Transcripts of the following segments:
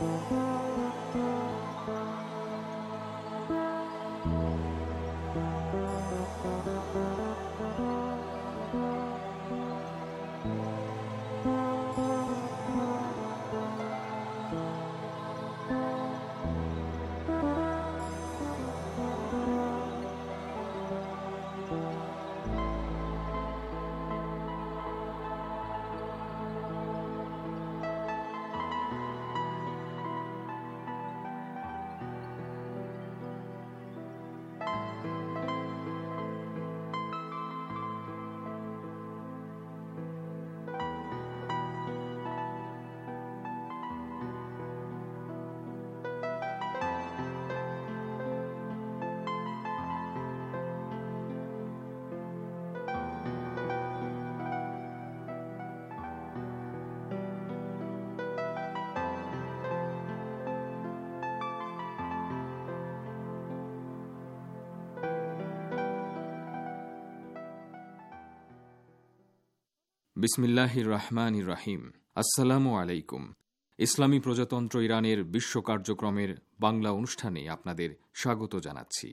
বিসমিল্লাহির রহমানির রহিম। আসসালামু আলাইকুম। ইসলামী প্রজাতন্ত্র ইরানের বিশ্ব কার্যক্রমের বাংলা অনুষ্ঠানে আপনাদের স্বাগত জানাচ্ছি।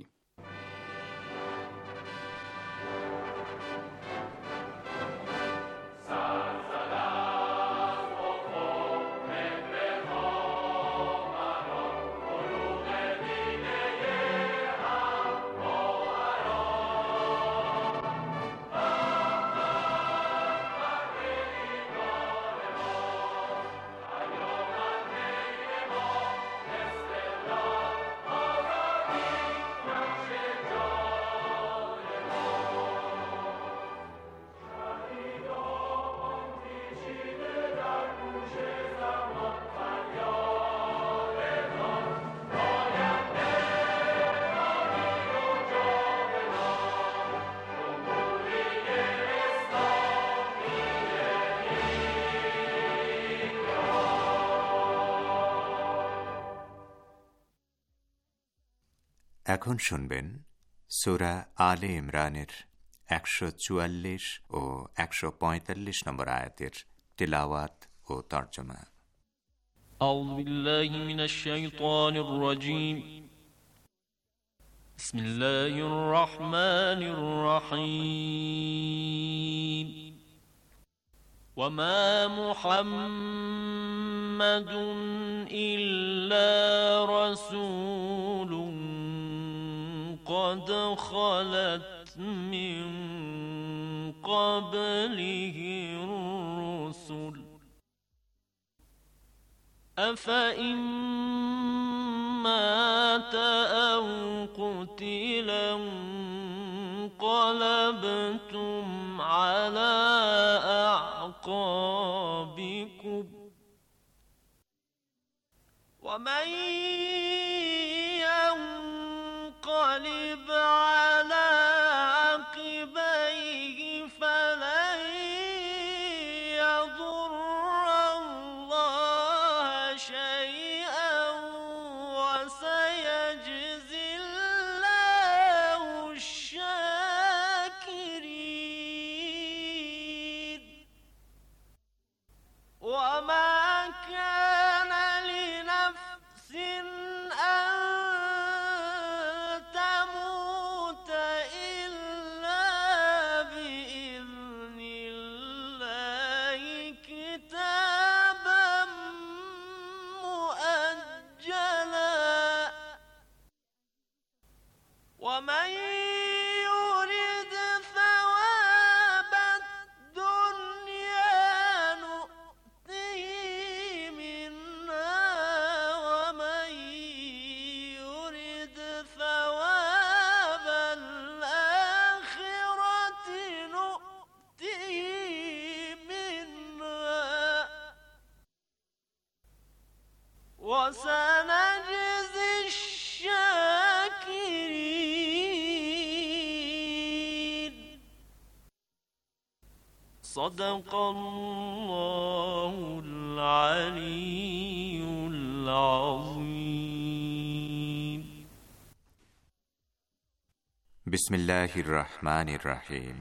এখন শুনবেন সূরা আলে ইমরানের ১৪৪ ও ১৪৫ নম্বর আয়াতের তিলাওয়াত ও তরজমা। আউযু বিল্লাহি মিনাশ শাইতানির রাজীম। বিসমিল্লাহির রহমানির রহিম। ওয়ামা মুহাম্মাদুন ইল্লা রাসূলুন قد خلت من قبله الرسل أفإن مات أو قتل انقلبتم على أعقابكم ومن ينقلب على عقبيه فلن يضر الله شيئا وسيجزي الله الشاكرين. وما كان لنفس أن تموت إلا بإذن الله كتابا مؤجلا. ومن يرد ثواب الدنيا نؤته منها ومن يرد ثواب الآخرة نؤته منها وسنجزي الشاكرين. صدق الله العلي العظيم. বিসমিল্লাহির রহমানির রহিম।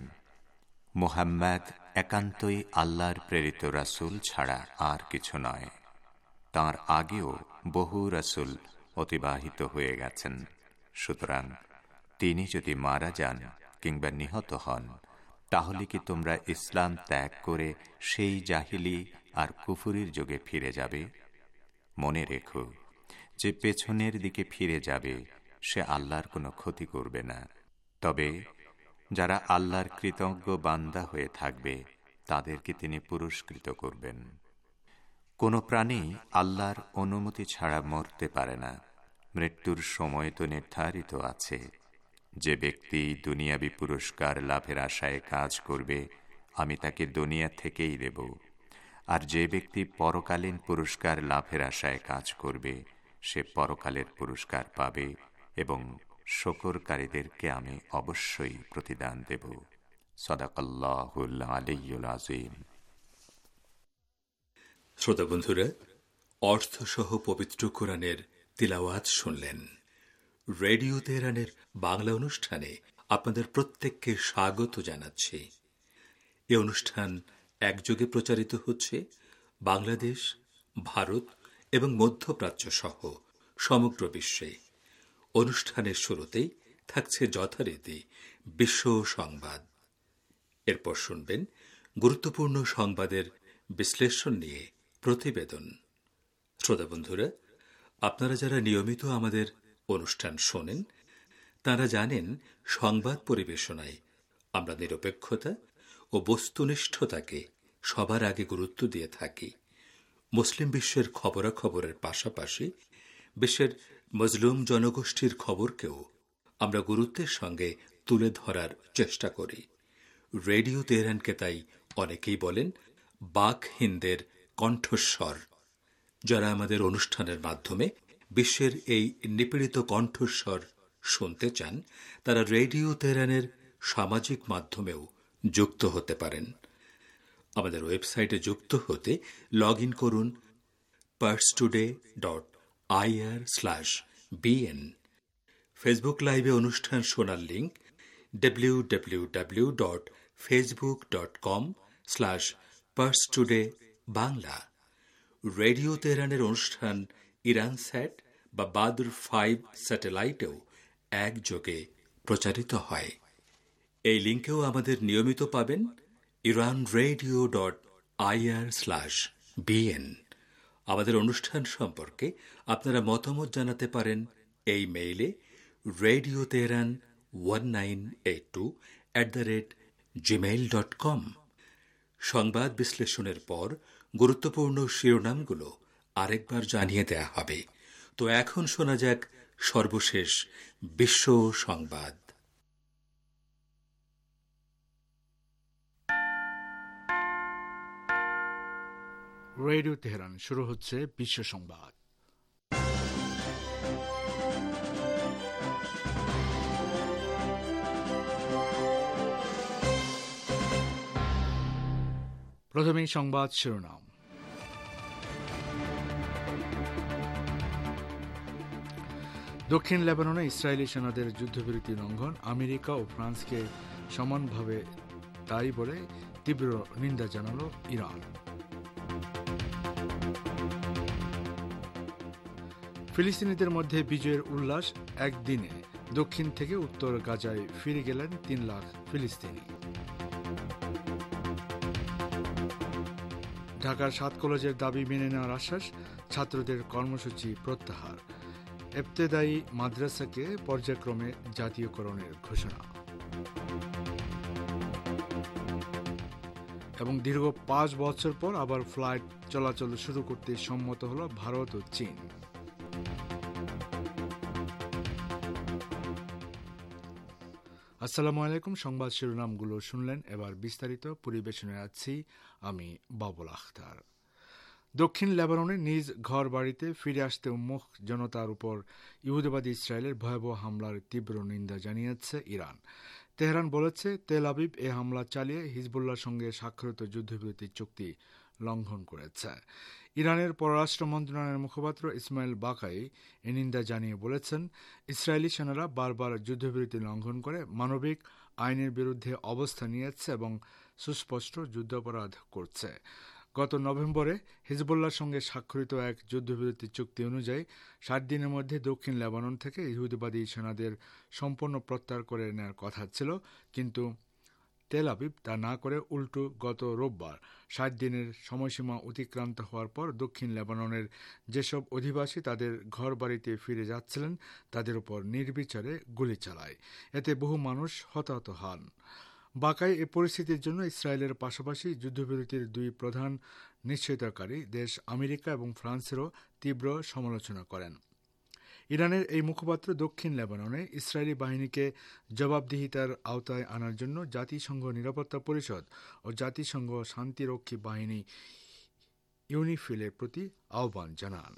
মুহাম্মদ একান্তই আল্লাহর প্রেরিত রাসূল ছাড়া আর কিছু নয়। তাঁর আগেও বহু রাসূল অতিবাহিত হয়ে গেছেন। সুতরাং তিনি যদি মারা যান কিংবা নিহত হন, তাহলে কি তোমরা ইসলাম ত্যাগ করে সেই জাহিলি আর কুফুরির যুগে ফিরে যাবে? মনে রেখো, যে পেছনের দিকে ফিরে যাবে সে আল্লাহর কোনো ক্ষতি করবে না। তবে যারা আল্লাহর কৃতজ্ঞ বান্দা হয়ে থাকবে তাদেরকে তিনি পুরস্কৃত করবেন। কোনো প্রাণী আল্লাহর অনুমতি ছাড়া মরতে পারে না। মৃত্যুর সময় তো নির্ধারিত আছে। যে ব্যক্তি দুনিয়াবী পুরস্কার লাভের আশায় কাজ করবে, আমি তাকে দুনিয়া থেকেই দেব। আর যে ব্যক্তি পরকালীন পুরস্কার লাভের আশায় কাজ করবে, সে পরকালের পুরস্কার পাবে এবং শকরকারীদেরকে আমি অবশ্যই প্রতিদান দেব। সাদাকাল্লাহুল আলিয়্যুল আযীম। শ্রোতা বন্ধুরা, অর্থসহ পবিত্র কোরআনের তিলাওয়াত শুনলেন। রেডিও তেহরানের বাংলা অনুষ্ঠানে আপনাদের প্রত্যেককে স্বাগত জানাচ্ছি। এ অনুষ্ঠান একযোগে প্রচারিত হচ্ছে বাংলাদেশ, ভারত এবং মধ্যপ্রাচ্য সহ সমগ্র বিশ্বে। অনুষ্ঠানের শুরুতেই থাকছে যথারীতি বিশ্ব সংবাদ। এরপর শুনবেন গুরুত্বপূর্ণ সংবাদের বিশ্লেষণ নিয়ে প্রতিবেদন। শ্রোতা বন্ধুরা, আপনারা যারা নিয়মিত আমাদের অনুষ্ঠান শোনেন তারা জানেন সংবাদ পরিবেশনায় আমরা নিরপেক্ষতা ও বস্তুনিষ্ঠতাকে সবার আগে গুরুত্ব দিয়ে থাকি। মুসলিম বিশ্বের খবরাখবরের পাশাপাশি বিশ্বের মজলুম জনগোষ্ঠীর খবরকেও আমরা গুরুত্বের সঙ্গে তুলে ধরার চেষ্টা করি। রেডিও তেহরানকে তাই অনেকেই বলেন বাক হিন্দের কণ্ঠস্বর। যারা আমাদের অনুষ্ঠানের মাধ্যমে বিশ্বের এই নিপীড়িত কণ্ঠস্বর শুনতে চান, তারা রেডিও তেহরানের সামাজিক মাধ্যমেও যুক্ত হতে পারেন। আমাদের ওয়েবসাইটে যুক্ত হতে লগ ইন করুন parstoday.ir/bn। ফেসবুক লাইভে অনুষ্ঠান শোনার লিঙ্ক www.facebook.com/parstodaybangla। রেডিও তেহরানের অনুষ্ঠান ইরানস্যাট বা বাদর 5 স্যাটেলাইটেও একযোগে প্রচারিত হয়। এই লিঙ্কেও আমাদের নিয়মিত পাবেন iranradio.ir/bn। আমাদের অনুষ্ঠান সম্পর্কে আপনারা মতামত জানাতে পারেন এই মেইলে radioteheran1982@gmail.com। সংবাদ বিশ্লেষণের পর গুরুত্বপূর্ণ শিরোনামগুলো আরেকবার জানিয়ে দেয়া হবে। তো এখন শোনা যাক সর্বশেষ বিশ্ব সংবাদ। রেডিও তেহরান, শুরু হচ্ছে বিশ্ব সংবাদ। প্রথমেই সংবাদ শিরোনাম। দক্ষিণ লেবাননে ইসরায়েলি সেনাদের যুদ্ধবিরতি লঙ্ঘন, আমেরিকা ও ফ্রান্সকে সমানভাবে দায়ী বলে তীব্র নিন্দা জানাল ইরান। ফিলিস্তিনিদের মধ্যে বিজয়ের উল্লাস, একদিনে দক্ষিণ থেকে উত্তর গাজায় ফিরে গেলেন 3 লাখ ফিলিস্তিনি। ঢাকার 7 কলেজের দাবি মেনে নেওয়ার আশ্বাস, ছাত্রদের কর্মসূচি প্রত্যাহার। ইবতেদায়ী মাদ্রাসাকে পর্যায়ক্রমে জাতীয়করণের ঘোষণা। এবং দীর্ঘ 5 বছর পর আবার ফ্লাইট চলাচল শুরু করতে সম্মত হল ভারত ও চীন। আসসালামু আলাইকুম। সংবাদ শিরোনামগুলো শুনলেন, এবার বিস্তারিত পরিবেশনে আছি আমি বাবুল আখতার। দক্ষিণ লেবাননে নিজ ঘর বাড়িতে ফিরে আসতে উন্মুখ জনতার উপর ইহুদিবাদী ইসরায়েলের ভয়াবহ হামলার তীব্র নিন্দা জানিয়েছে ইরান। তেহরান বলেছে তেল আবিব এ হামলা চালিয়ে হিজবুল্লাহর সঙ্গে স্বাক্ষরিত যুদ্ধবিরতি চুক্তি লঙ্ঘন করেছে। ইরানের পররাষ্ট্র মন্ত্রণালয়ের মুখপাত্র ইসমাইল বাকাই এ নিন্দা জানিয়ে বলেছেন, ইসরায়েলি সেনারা বারবার যুদ্ধবিরতি লঙ্ঘন করে মানবিক আইনের বিরুদ্ধে অবস্থান নিয়েছে এবং সুস্পষ্ট যুদ্ধাপরাধ করছে। গত নভেম্বরে হিজবুল্লাহর সঙ্গে স্বাক্ষরিত এক যুদ্ধবিরতি চুক্তি অনুযায়ী 60 দিনের মধ্যে দক্ষিণ লেবানন থেকে ইহুদিবাদী সেনাদের সম্পূর্ণ প্রত্যাহার করে নেওয়ার কথা ছিল, কিন্তু তেল আবিব তা না করে উল্টো গত রোববার 60 দিনের সময়সীমা অতিক্রান্ত হওয়ার পর দক্ষিণ লেবাননের যেসব অধিবাসী তাদের ঘর বাড়িতে ফিরে যাচ্ছিলেন তাদের উপর নির্বিচারে গুলি চালায়। এতে বহু মানুষ হতাহত হন। বাঁকায় এ পরিস্থিতির জন্য ইসরায়েলের পাশাপাশি যুদ্ধবিরতির দুই প্রধান নিশ্চয়তাকারী দেশ আমেরিকা এবং ফ্রান্সেরও তীব্র সমালোচনা করেন। ইরানের এই মুখপাত্র দক্ষিণ লেবাননে ইসরায়েলি বাহিনীকে জবাবদিহিতার আওতায় আনার জন্য জাতিসংঘ নিরাপত্তা পরিষদ ও জাতিসংঘ শান্তিরক্ষী বাহিনী ইউনিফিলের প্রতি আহ্বান জানান।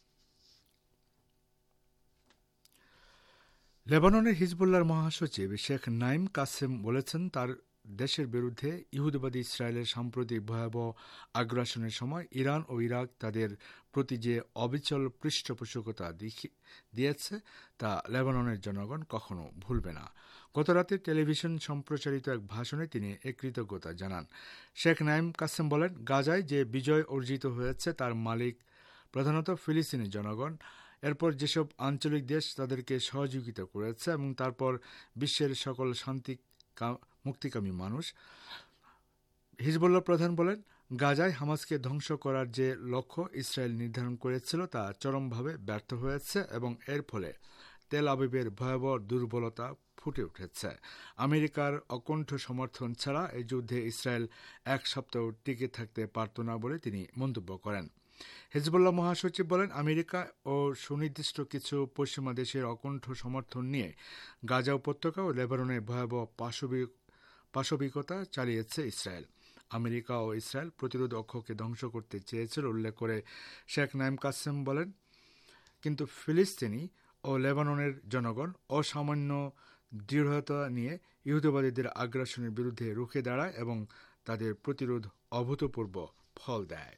লেবাননের হিজবুল্লাহর মহাসচিব শেখ নাইম কাসেম বলেছেন, তার দেশের বিরুদ্ধে ইহুদিবাদী ইসরায়েলের সাম্প্রতিক ভয়াবহ আগ্রাসনের সময় ইরান ও ইরাক তাদের প্রতি যে অবিচল পৃষ্ঠপোষকতা দিয়েছে তা লেবাননের জনগণ কখনো ভুলবে না। গতরাতে টেলিভিশন সম্প্রচারিত এক ভাষণে তিনি এ কৃতজ্ঞতা জানান। শেখ নাইম কাসেম বলেন, গাজায় যে বিজয় অর্জিত হয়েছে তার মালিক প্রধানত ফিলিস্তিনি জনগণ। এরপর যেসব আঞ্চলিক দেশ তাদেরকে সহযোগিতা করেছে এবং তারপর বিশ্বের সকল মুক্তিকামী মানুষ। হিজবুল্লাহ প্রধান বলেন, গাজায় হামাসকে ধ্বংস করার যে লক্ষ্য ইসরায়েল নির্ধারণ করেছিল তা চরমভাবে ব্যর্থ হয়েছে এবং এর ফলে তেল আবিবের ভয়াবহ দুর্বলতা ফুটে উঠেছে। আমেরিকার অকণ্ঠ সমর্থন ছাড়া এই যুদ্ধে ইসরায়েল এক সপ্তাহ টিকে থাকতে পারত না বলে তিনি মন্তব্য করেন। হিজবুল্লাহ মহাসচিব বলেন, আমেরিকা ও সুনির্দিষ্ট কিছু পশ্চিমা দেশের অকণ্ঠ সমর্থন নিয়ে গাজা উপত্যকা ও লেবাননে ভয়াবহ পাশবিকতা চালিয়েছে ইসরায়েল। আমেরিকা ও ইসরায়েল প্রতিরোধ অক্ষকে ধ্বংস করতে চেয়েছিল উল্লেখ করে শেখ নাইম কাসেম বলেন, কিন্তু ফিলিস্তিনি ও লেবাননের জনগণ অসামান্য দৃঢ়তা নিয়ে ইহুদিবাদীদের আগ্রাসনের বিরুদ্ধে রুখে দাঁড়ায় এবং তাদের প্রতিরোধ অভূতপূর্ব ফল দেয়।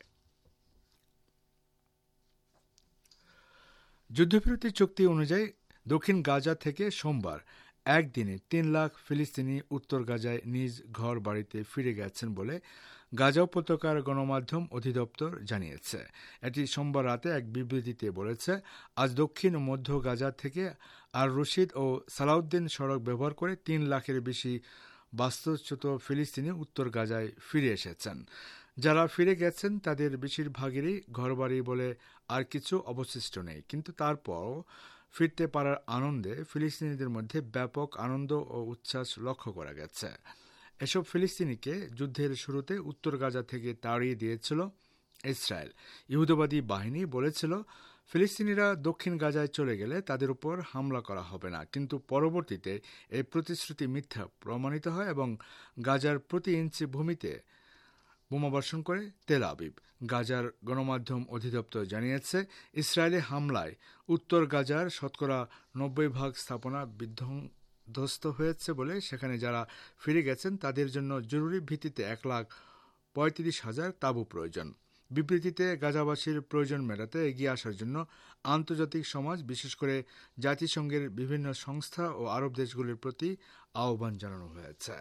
যুদ্ধবিরতি চুক্তি অনুযায়ী দক্ষিণ গাজা থেকে সোমবার একদিনে 3 লাখ ফিলিস্তিনি উত্তর গাজায় নিজ ঘর বাড়িতে ফিরে গেছেন বলে গাজা উপত্যকার গণমাধ্যম অধিদপ্তর জানিয়েছে। এটি সোমবার রাতে এক বিবৃতিতে বলেছে, আজ দক্ষিণ ও মধ্য গাজা থেকে আর রশিদ ও সালাউদ্দিন সড়ক ব্যবহার করে 3 লাখের বেশি বাস্তুচ্যুত ফিলিস্তিনি উত্তর গাজায় ফিরে এসেছেন। যারা ফিরে গেছেন তাদের বেশিরভাগেরই ঘরবাড়ি বলে আর কিছু অবশিষ্ট নেই, কিন্তু তারপরও ফিরতে পারার আনন্দে ফিলিস্তিনিদের মধ্যে ব্যাপক আনন্দ ও উচ্ছ্বাস লক্ষ্য করা গেছে। এসব ফিলিস্তিনিকে যুদ্ধের শুরুতে উত্তর গাজা থেকে তাড়িয়ে দিয়েছিল ইসরায়েল। ইহুদিবাদী বাহিনী বলেছিল, ফিলিস্তিনিরা দক্ষিণ গাজায় চলে গেলে তাদের উপর হামলা করা হবে না, কিন্তু পরবর্তীতে এই প্রতিশ্রুতি মিথ্যা প্রমাণিত হয় এবং গাজার প্রতি ইঞ্চি ভূমিতে বোমাবর্ষণ করে তেল আবিব। গাজার গণমাধ্যম অধিদপ্তর জানিয়েছে, ইসরায়েলি হামলায় উত্তর গাজার শতকরা 90% স্থাপনা বিধ্বস্ত হয়েছে বলে সেখানে যারা ফিরে গেছেন তাদের জন্য জরুরি ভিত্তিতে 1,35,000 তাঁবু প্রয়োজন। বিবৃতিতে গাজাবাসীর প্রয়োজন মেটাতে এগিয়ে আসার জন্য আন্তর্জাতিক সমাজ, বিশেষ করে জাতিসংঘের বিভিন্ন সংস্থা ও আরব দেশগুলির প্রতি আহ্বান জানানো হয়েছে।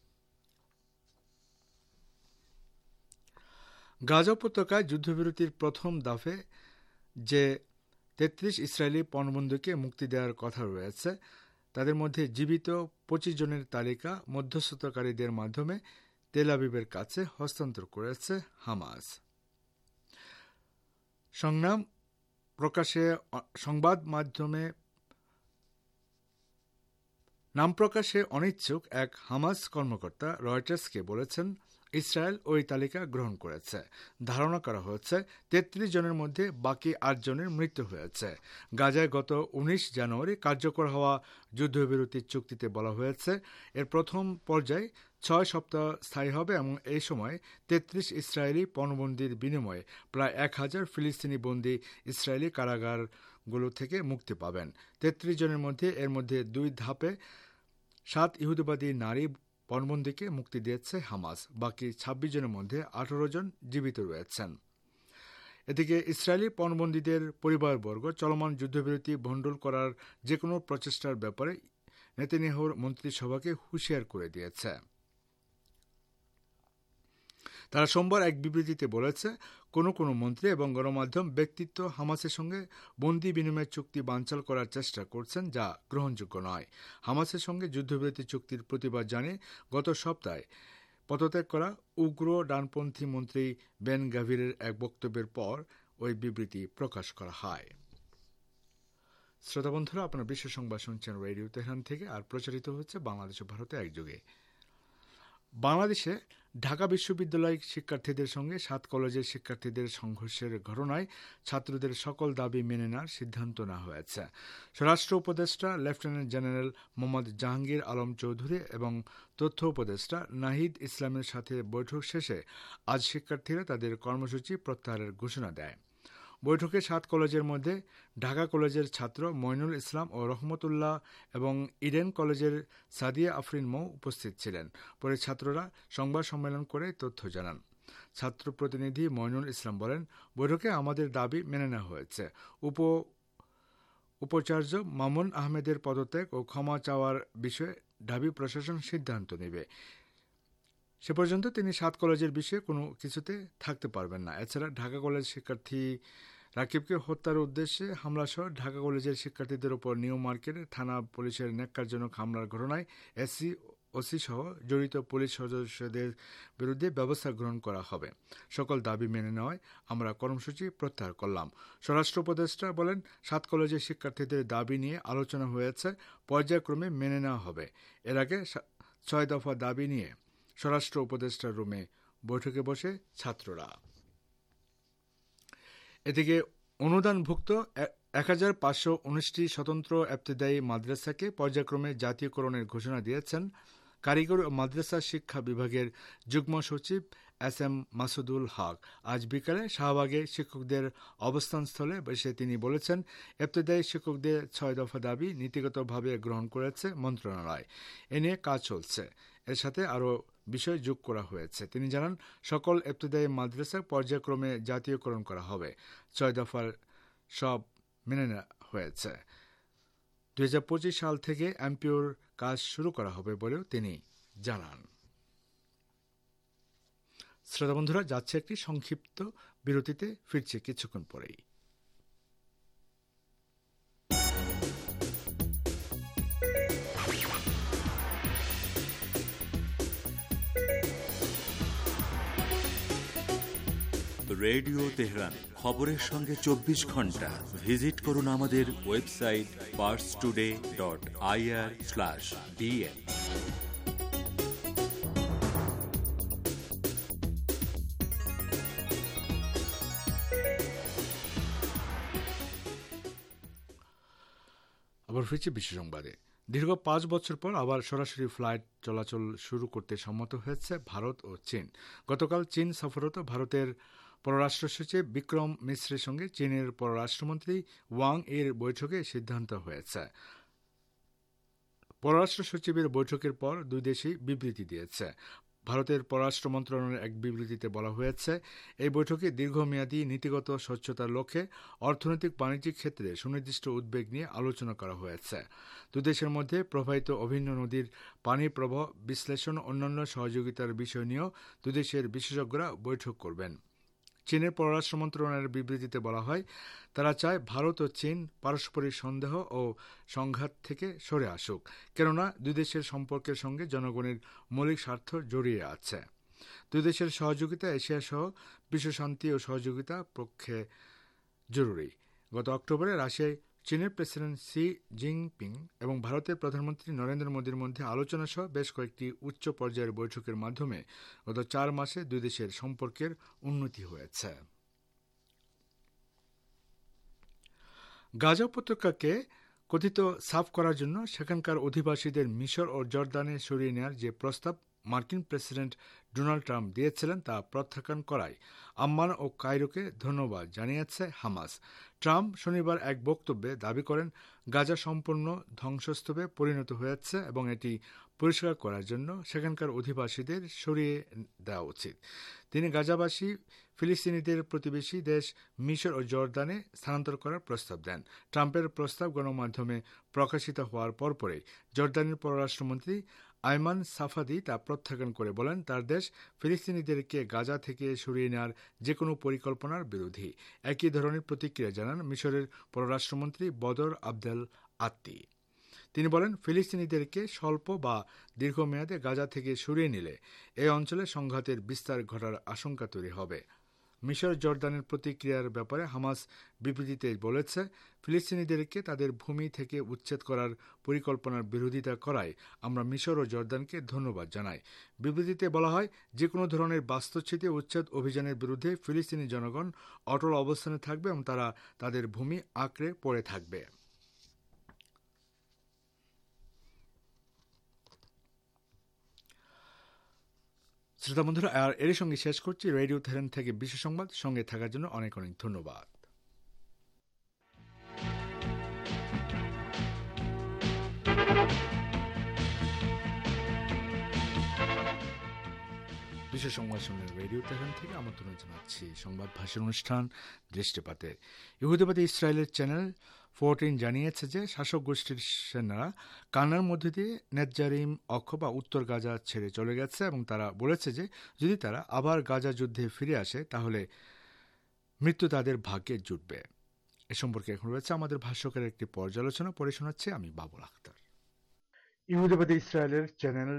গাজা উপত্যকায় যুদ্ধবিরতির প্রথম দফে যে 33 ইসরায়েলি পণবন্দীকে মুক্তি দেওয়ার কথা রয়েছে তাদের মধ্যে জীবিত 25 জনের তালিকা মধ্যস্থতাকারীদের মাধ্যমে তেল আবিবের কাছে হস্তান্তর করেছে হামাস। নাম প্রকাশে অনিচ্ছুক এক হামাস কর্মকর্তা রয়টার্সকে বলেছেন, ইসরায়েল ওই তালিকা গ্রহণ করেছে। ধারণা করা হচ্ছে 33 জনের মধ্যে বাকি 8 জনের মৃত্যু হয়েছে। গাজায় গত 19 জানুয়ারি কার্যকর হওয়া যুদ্ধবিরতির চুক্তিতে বলা হয়েছে, এর প্রথম পর্যায়ে 6 সপ্তাহ স্থায়ী হবে এবং এই সময় 33 ইসরায়েলি পণবন্দীর বিনিময়ে প্রায় 1000 ফিলিস্তিনি বন্দী ইসরায়েলি কারাগারগুলো থেকে মুক্তি পাবেন। 33 জনের মধ্যে এর মধ্যে 2 ধাপে 7 ইহুদিবাদী নারী পণবন্দীকে মুক্তি দিয়েছে হামাস। বাকি 26 জনের মধ্যে 18 জন জীবিত রয়েছেন। এদিকে ইসরায়েলি পণবন্দীদের পরিবারবর্গ চলমান যুদ্ধবিরতি ভণ্ডুল করার যে কোনো প্রচেষ্টার ব্যাপারে নেতানিয়াহুর মন্ত্রিসভাকে হুঁশিয়ার করে দিয়েছে। তারা সোমবার এক বিবৃতিতে বলেছে, কোনো কোনো মন্ত্রী এবং গণমাধ্যম ব্যক্তিত্ব হামাসের সঙ্গে বন্দি বিনিময় চুক্তি বানচাল করার চেষ্টা করছেন, যা গ্রহণযোগ্য নয়। হামাসের সঙ্গে যুদ্ধবিরতি চুক্তির প্রতিবাদ জানিয়ে গত সপ্তাহে পদত্যাগ করা উগ্র ডানপন্থী মন্ত্রী বেন গাভিরের এক বক্তব্যের পর ওই বিবৃতি প্রকাশ করা হয়। শ্রোতা বন্ধুরা, আপনার বিশ্ব সংবাদ শুনছেন রেডিও তেহরান থেকে, আর প্রচারিত হচ্ছে বাংলাদেশ ও ভারতে একযোগে। বাংলাদেশে ঢাকা বিশ্ববিদ্যালয় শিক্ষার্থীদের সঙ্গে 7 কলেজের শিক্ষার্থীদের সংঘর্ষের ঘটনায় ছাত্রদের সকল দাবি মেনে নেওয়ার সিদ্ধান্ত নেওয়া হয়েছে। স্বরাষ্ট্র উপদেষ্টা লেফটেন্যান্ট জেনারেল মোহাম্মদ জাহাঙ্গীর আলম চৌধুরী এবং তথ্য উপদেষ্টা নাহিদ ইসলামের সাথে বৈঠক শেষে আজ শিক্ষার্থীরা তাদের কর্মসূচি প্রত্যাহারের ঘোষণা দেয়। বৈঠকে 7 কলেজের মধ্যে ঢাকা কলেজের ছাত্র মইনুল ইসলাম ও রহমতুল্লাহ এবং ইডেন কলেজের সাদিয়া আফরিন মৌ উপস্থিত ছিলেন। পরে ছাত্ররা সংবাদ সম্মেলন করে তথ্য জানান। ছাত্র প্রতিনিধি মইনুল ইসলাম বলেন, বৈঠকে আমাদের দাবি মেনে নেওয়া হয়েছে। উপাচার্য মামুন আহমেদের পদত্যাগ ও ক্ষমা চাওয়ার বিষয়ে ঢাবি প্রশাসন সিদ্ধান্ত নেবে। সে পর্যন্ত তিনি 7 কলেজের বিষয়ে কোনো কিছুতে থাকতে পারবেন না। এছাড়া ঢাকা কলেজ শিক্ষার্থী রাকিবকে হত্যার উদ্দেশ্যে হামলাসহ ঢাকা কলেজের শিক্ষার্থীদের উপর নিউ মার্কেটে থানা পুলিশের ন্যাক্কারজনক হামলার ঘটনায় এসসি ওসি সহ জড়িত পুলিশ সদস্যদের বিরুদ্ধে ব্যবস্থা গ্রহণ করা হবে। সকল দাবি মেনে নেওয়ায় আমরা কর্মসূচি প্রত্যাহার করলাম। স্বরাষ্ট্র উপদেষ্টা বলেন, 7 কলেজের শিক্ষার্থীদের দাবি নিয়ে আলোচনা হয়েছে, পর্যায়ক্রমে মেনে নেওয়া হবে। এর আগে 6 দফা দাবি নিয়ে স্বরাষ্ট্র উপদেষ্টার রুমে বৈঠকে বসে ছাত্ররা। এদিকে অনুদানভুক্ত 1519টি স্বতন্ত্র ইবতেদায়ী মাদ্রাসাকে পর্যায়ক্রমে জাতীয়করণের ঘোষণা দিয়েছেন কারিগরি ও মাদ্রাসা শিক্ষা বিভাগের যুগ্ম সচিব এস.এম. মাসুদুল হক। আজ বিকালে শাহবাগে শিক্ষকদের অবস্থানস্থলে বসে তিনি বলেছেন, ইবতেদায়ী শিক্ষকদের 6 দফা দাবি নীতিগতভাবে গ্রহণ করেছে মন্ত্রণালয়। এ নিয়ে কাজ চলছে। এর সাথে আরও বিষয় যোগ করা হয়েছে। তিনি জানান, সকল ইবতেদায়ী মাদ্রাসা পর্যায়ক্রমে জাতীয়করণ করা হবে। 6 দফার সব মেনে নেওয়া হয়েছে। 2025 সাল থেকে এমপিওর কাজ শুরু করা হবে বলেও তিনি জানান। শ্রোতা বন্ধুরা, যাচ্ছে একটি সংক্ষিপ্ত বিরতিতে, ফিরছে কিছুক্ষণ পরেই। রেডিও তেহরান, খবরের সঙ্গে 24 ঘন্টা। ভিজিট করুন আমাদের ওয়েবসাইট parstoday.ir/dn। আবার ফিরছে বিশ্ব সংবাদে। দীর্ঘ 5 বছর পর আবার সরাসরি ফ্লাইট চলাচল শুরু করতে সম্মত হয়েছে ভারত ও চীন। গতকাল চীন সফররত ভারতের পররাষ্ট্র সচিব বিক্রম মিশ্রের সঙ্গে চীনের পররাষ্ট্রমন্ত্রী ওয়াং এর বৈঠকে সিদ্ধান্ত হয়েছে। পররাষ্ট্র সচিবের বৈঠকের পর দুই দেশই বিবৃতি দিয়েছে। ভারতের পররাষ্ট্র মন্ত্রণালয়ের এক বিবৃতিতে বলা হয়েছে, এই বৈঠকে দীর্ঘমেয়াদী নীতিগত স্বচ্ছতার লক্ষ্যে অর্থনৈতিক বাণিজ্যিক ক্ষেত্রে সুনির্দিষ্ট উদ্বেগ নিয়ে আলোচনা করা হয়েছে। দুই দেশের মধ্যে প্রবাহিত অভিন্ন নদীর পানির প্রবাহ বিশ্লেষণ অন্যান্য সহযোগিতার বিষয় নিয়েও দুই দেশের বিশেষজ্ঞরা বৈঠক করবেন। চীনের পররাষ্ট্র মন্ত্রণালয়ের বিবৃতিতে বলা হয়, তারা চায় ভারত ও চীন পারস্পরিক সন্দেহ ও সংঘাত থেকে সরে আসুক, কেননা দুই দেশের সম্পর্কের সঙ্গে জনগণের মৌলিক স্বার্থ জড়িয়ে আছে। দুই দেশের সহযোগিতা এশিয়া সহ বিশ্ব শান্তি ও সহযোগিতা পক্ষে জরুরি। গত অক্টোবরে রাশিয়ায় চীনের প্রেসিডেন্ট শি জিনপিং এবং ভারতের প্রধানমন্ত্রী নরেন্দ্র মোদীর মধ্যে আলোচনা সহ বেশ কয়েকটি উচ্চ পর্যায়ের বৈঠকের মাধ্যমে গত 4 মাসে দুই দেশের সম্পর্কের উন্নতি হয়েছে। গাজা উপত্যকাকে কথিত সাফ করার জন্য সেখানকার অধিবাসীদের মিশর ও জর্দানে সরিয়ে নেওয়ার যে প্রস্তাব মার্কিন প্রেসিডেন্ট ডোনাল্ড ট্রাম্প দিয়েছিলেন তা প্রত্যাখ্যান করায় আম্মান ও কায়রোকে ধন্যবাদ জানিয়েছে হামাস। ট্রাম্প শনিবার এক বক্তব্যে দাবি করেন, গাজা সম্পূর্ণ ধ্বংসস্তূপে পরিণত হয়েছে এবং এটি পরিষ্কার করার জন্য সেখানকার অধিবাসীদের সরিয়ে দেওয়া উচিত। তিনি গাজাবাসী ফিলিস্তিনিদের প্রতিবেশী দেশ মিশর ও জর্দানে স্থানান্তর করার প্রস্তাব দেন। ট্রাম্পের প্রস্তাব গণমাধ্যমে প্রকাশিত হওয়ার পরপরই জর্দানের পররাষ্ট্রমন্ত্রী আইমান সাফাদি তা প্রত্যাখ্যান করে বলেন তার দেশ ফিলিস্তিনিদেরকে গাজা থেকে সরিয়ে নেওয়ার যে কোনো পরিকল্পনার বিরোধী। একই ধরনের প্রতিক্রিয়া জানান মিশরের পররাষ্ট্রমন্ত্রী বদর আবদেল আত্তি। তিনি বলেন ফিলিস্তিনিদেরকে স্বল্প বা দীর্ঘমেয়াদে গাজা থেকে সরিয়ে নিলে এই অঞ্চলে সংঘাতের বিস্তার ঘটার আশঙ্কা তৈরি হবে। মিশর জর্দানের প্রতিক্রিয়ার ব্যাপারে হামাস বিবৃতিতে বলেছে ফিলিস্তিনিদেরকে তাদের ভূমি থেকে উচ্ছেদ করার পরিকল্পনার বিরোধিতা করায় আমরা মিশর ও জর্দানকে ধন্যবাদ জানাই। বিবৃতিতে বলা হয় যে কোনো ধরনের বাস্তুচ্যুতি উচ্ছেদ অভিযানের বিরুদ্ধে ফিলিস্তিনি জনগণ অটল অবস্থানে থাকবে এবং তারা তাদের ভূমি আঁকড়ে পড়ে থাকবে। শ্রোতা বন্ধুরা, আর এর সঙ্গে শেষ করছি রেডিও তেহরান থেকে বিশেষ সংবাদ। সঙ্গে থাকার জন্য অনেক অনেক ধন্যবাদ। বিশেষ সংবাদ শুনলেন রেডিও তেহরান থেকে। আমন্ত্রণ জানাচ্ছি সংবাদ ভাষণ অনুষ্ঠান দৃষ্টিপাতে। ইহুদিবাদী ইসরায়েলের চ্যানেল 14 জানিয়েছে যে শাসক গোষ্ঠীর সেনারা কান্নার মধ্যে দিয়ে নেতজারিম অক্ষ বা উত্তর গাজা ছেড়ে চলে গেছে এবং তারা বলেছে যে যদি তারা আবার গাজা যুদ্ধে ফিরে আসে তাহলে মৃত্যু তাদের ভাগ্যে জুটবে। এ সম্পর্কে এখন রয়েছে আমাদের ভাষ্যকারের একটি পর্যালোচনা, পড়ে শোনাচ্ছি আমি বাবুল আখতার। ইহুদিবাদী ইসরায়েলের চ্যানেল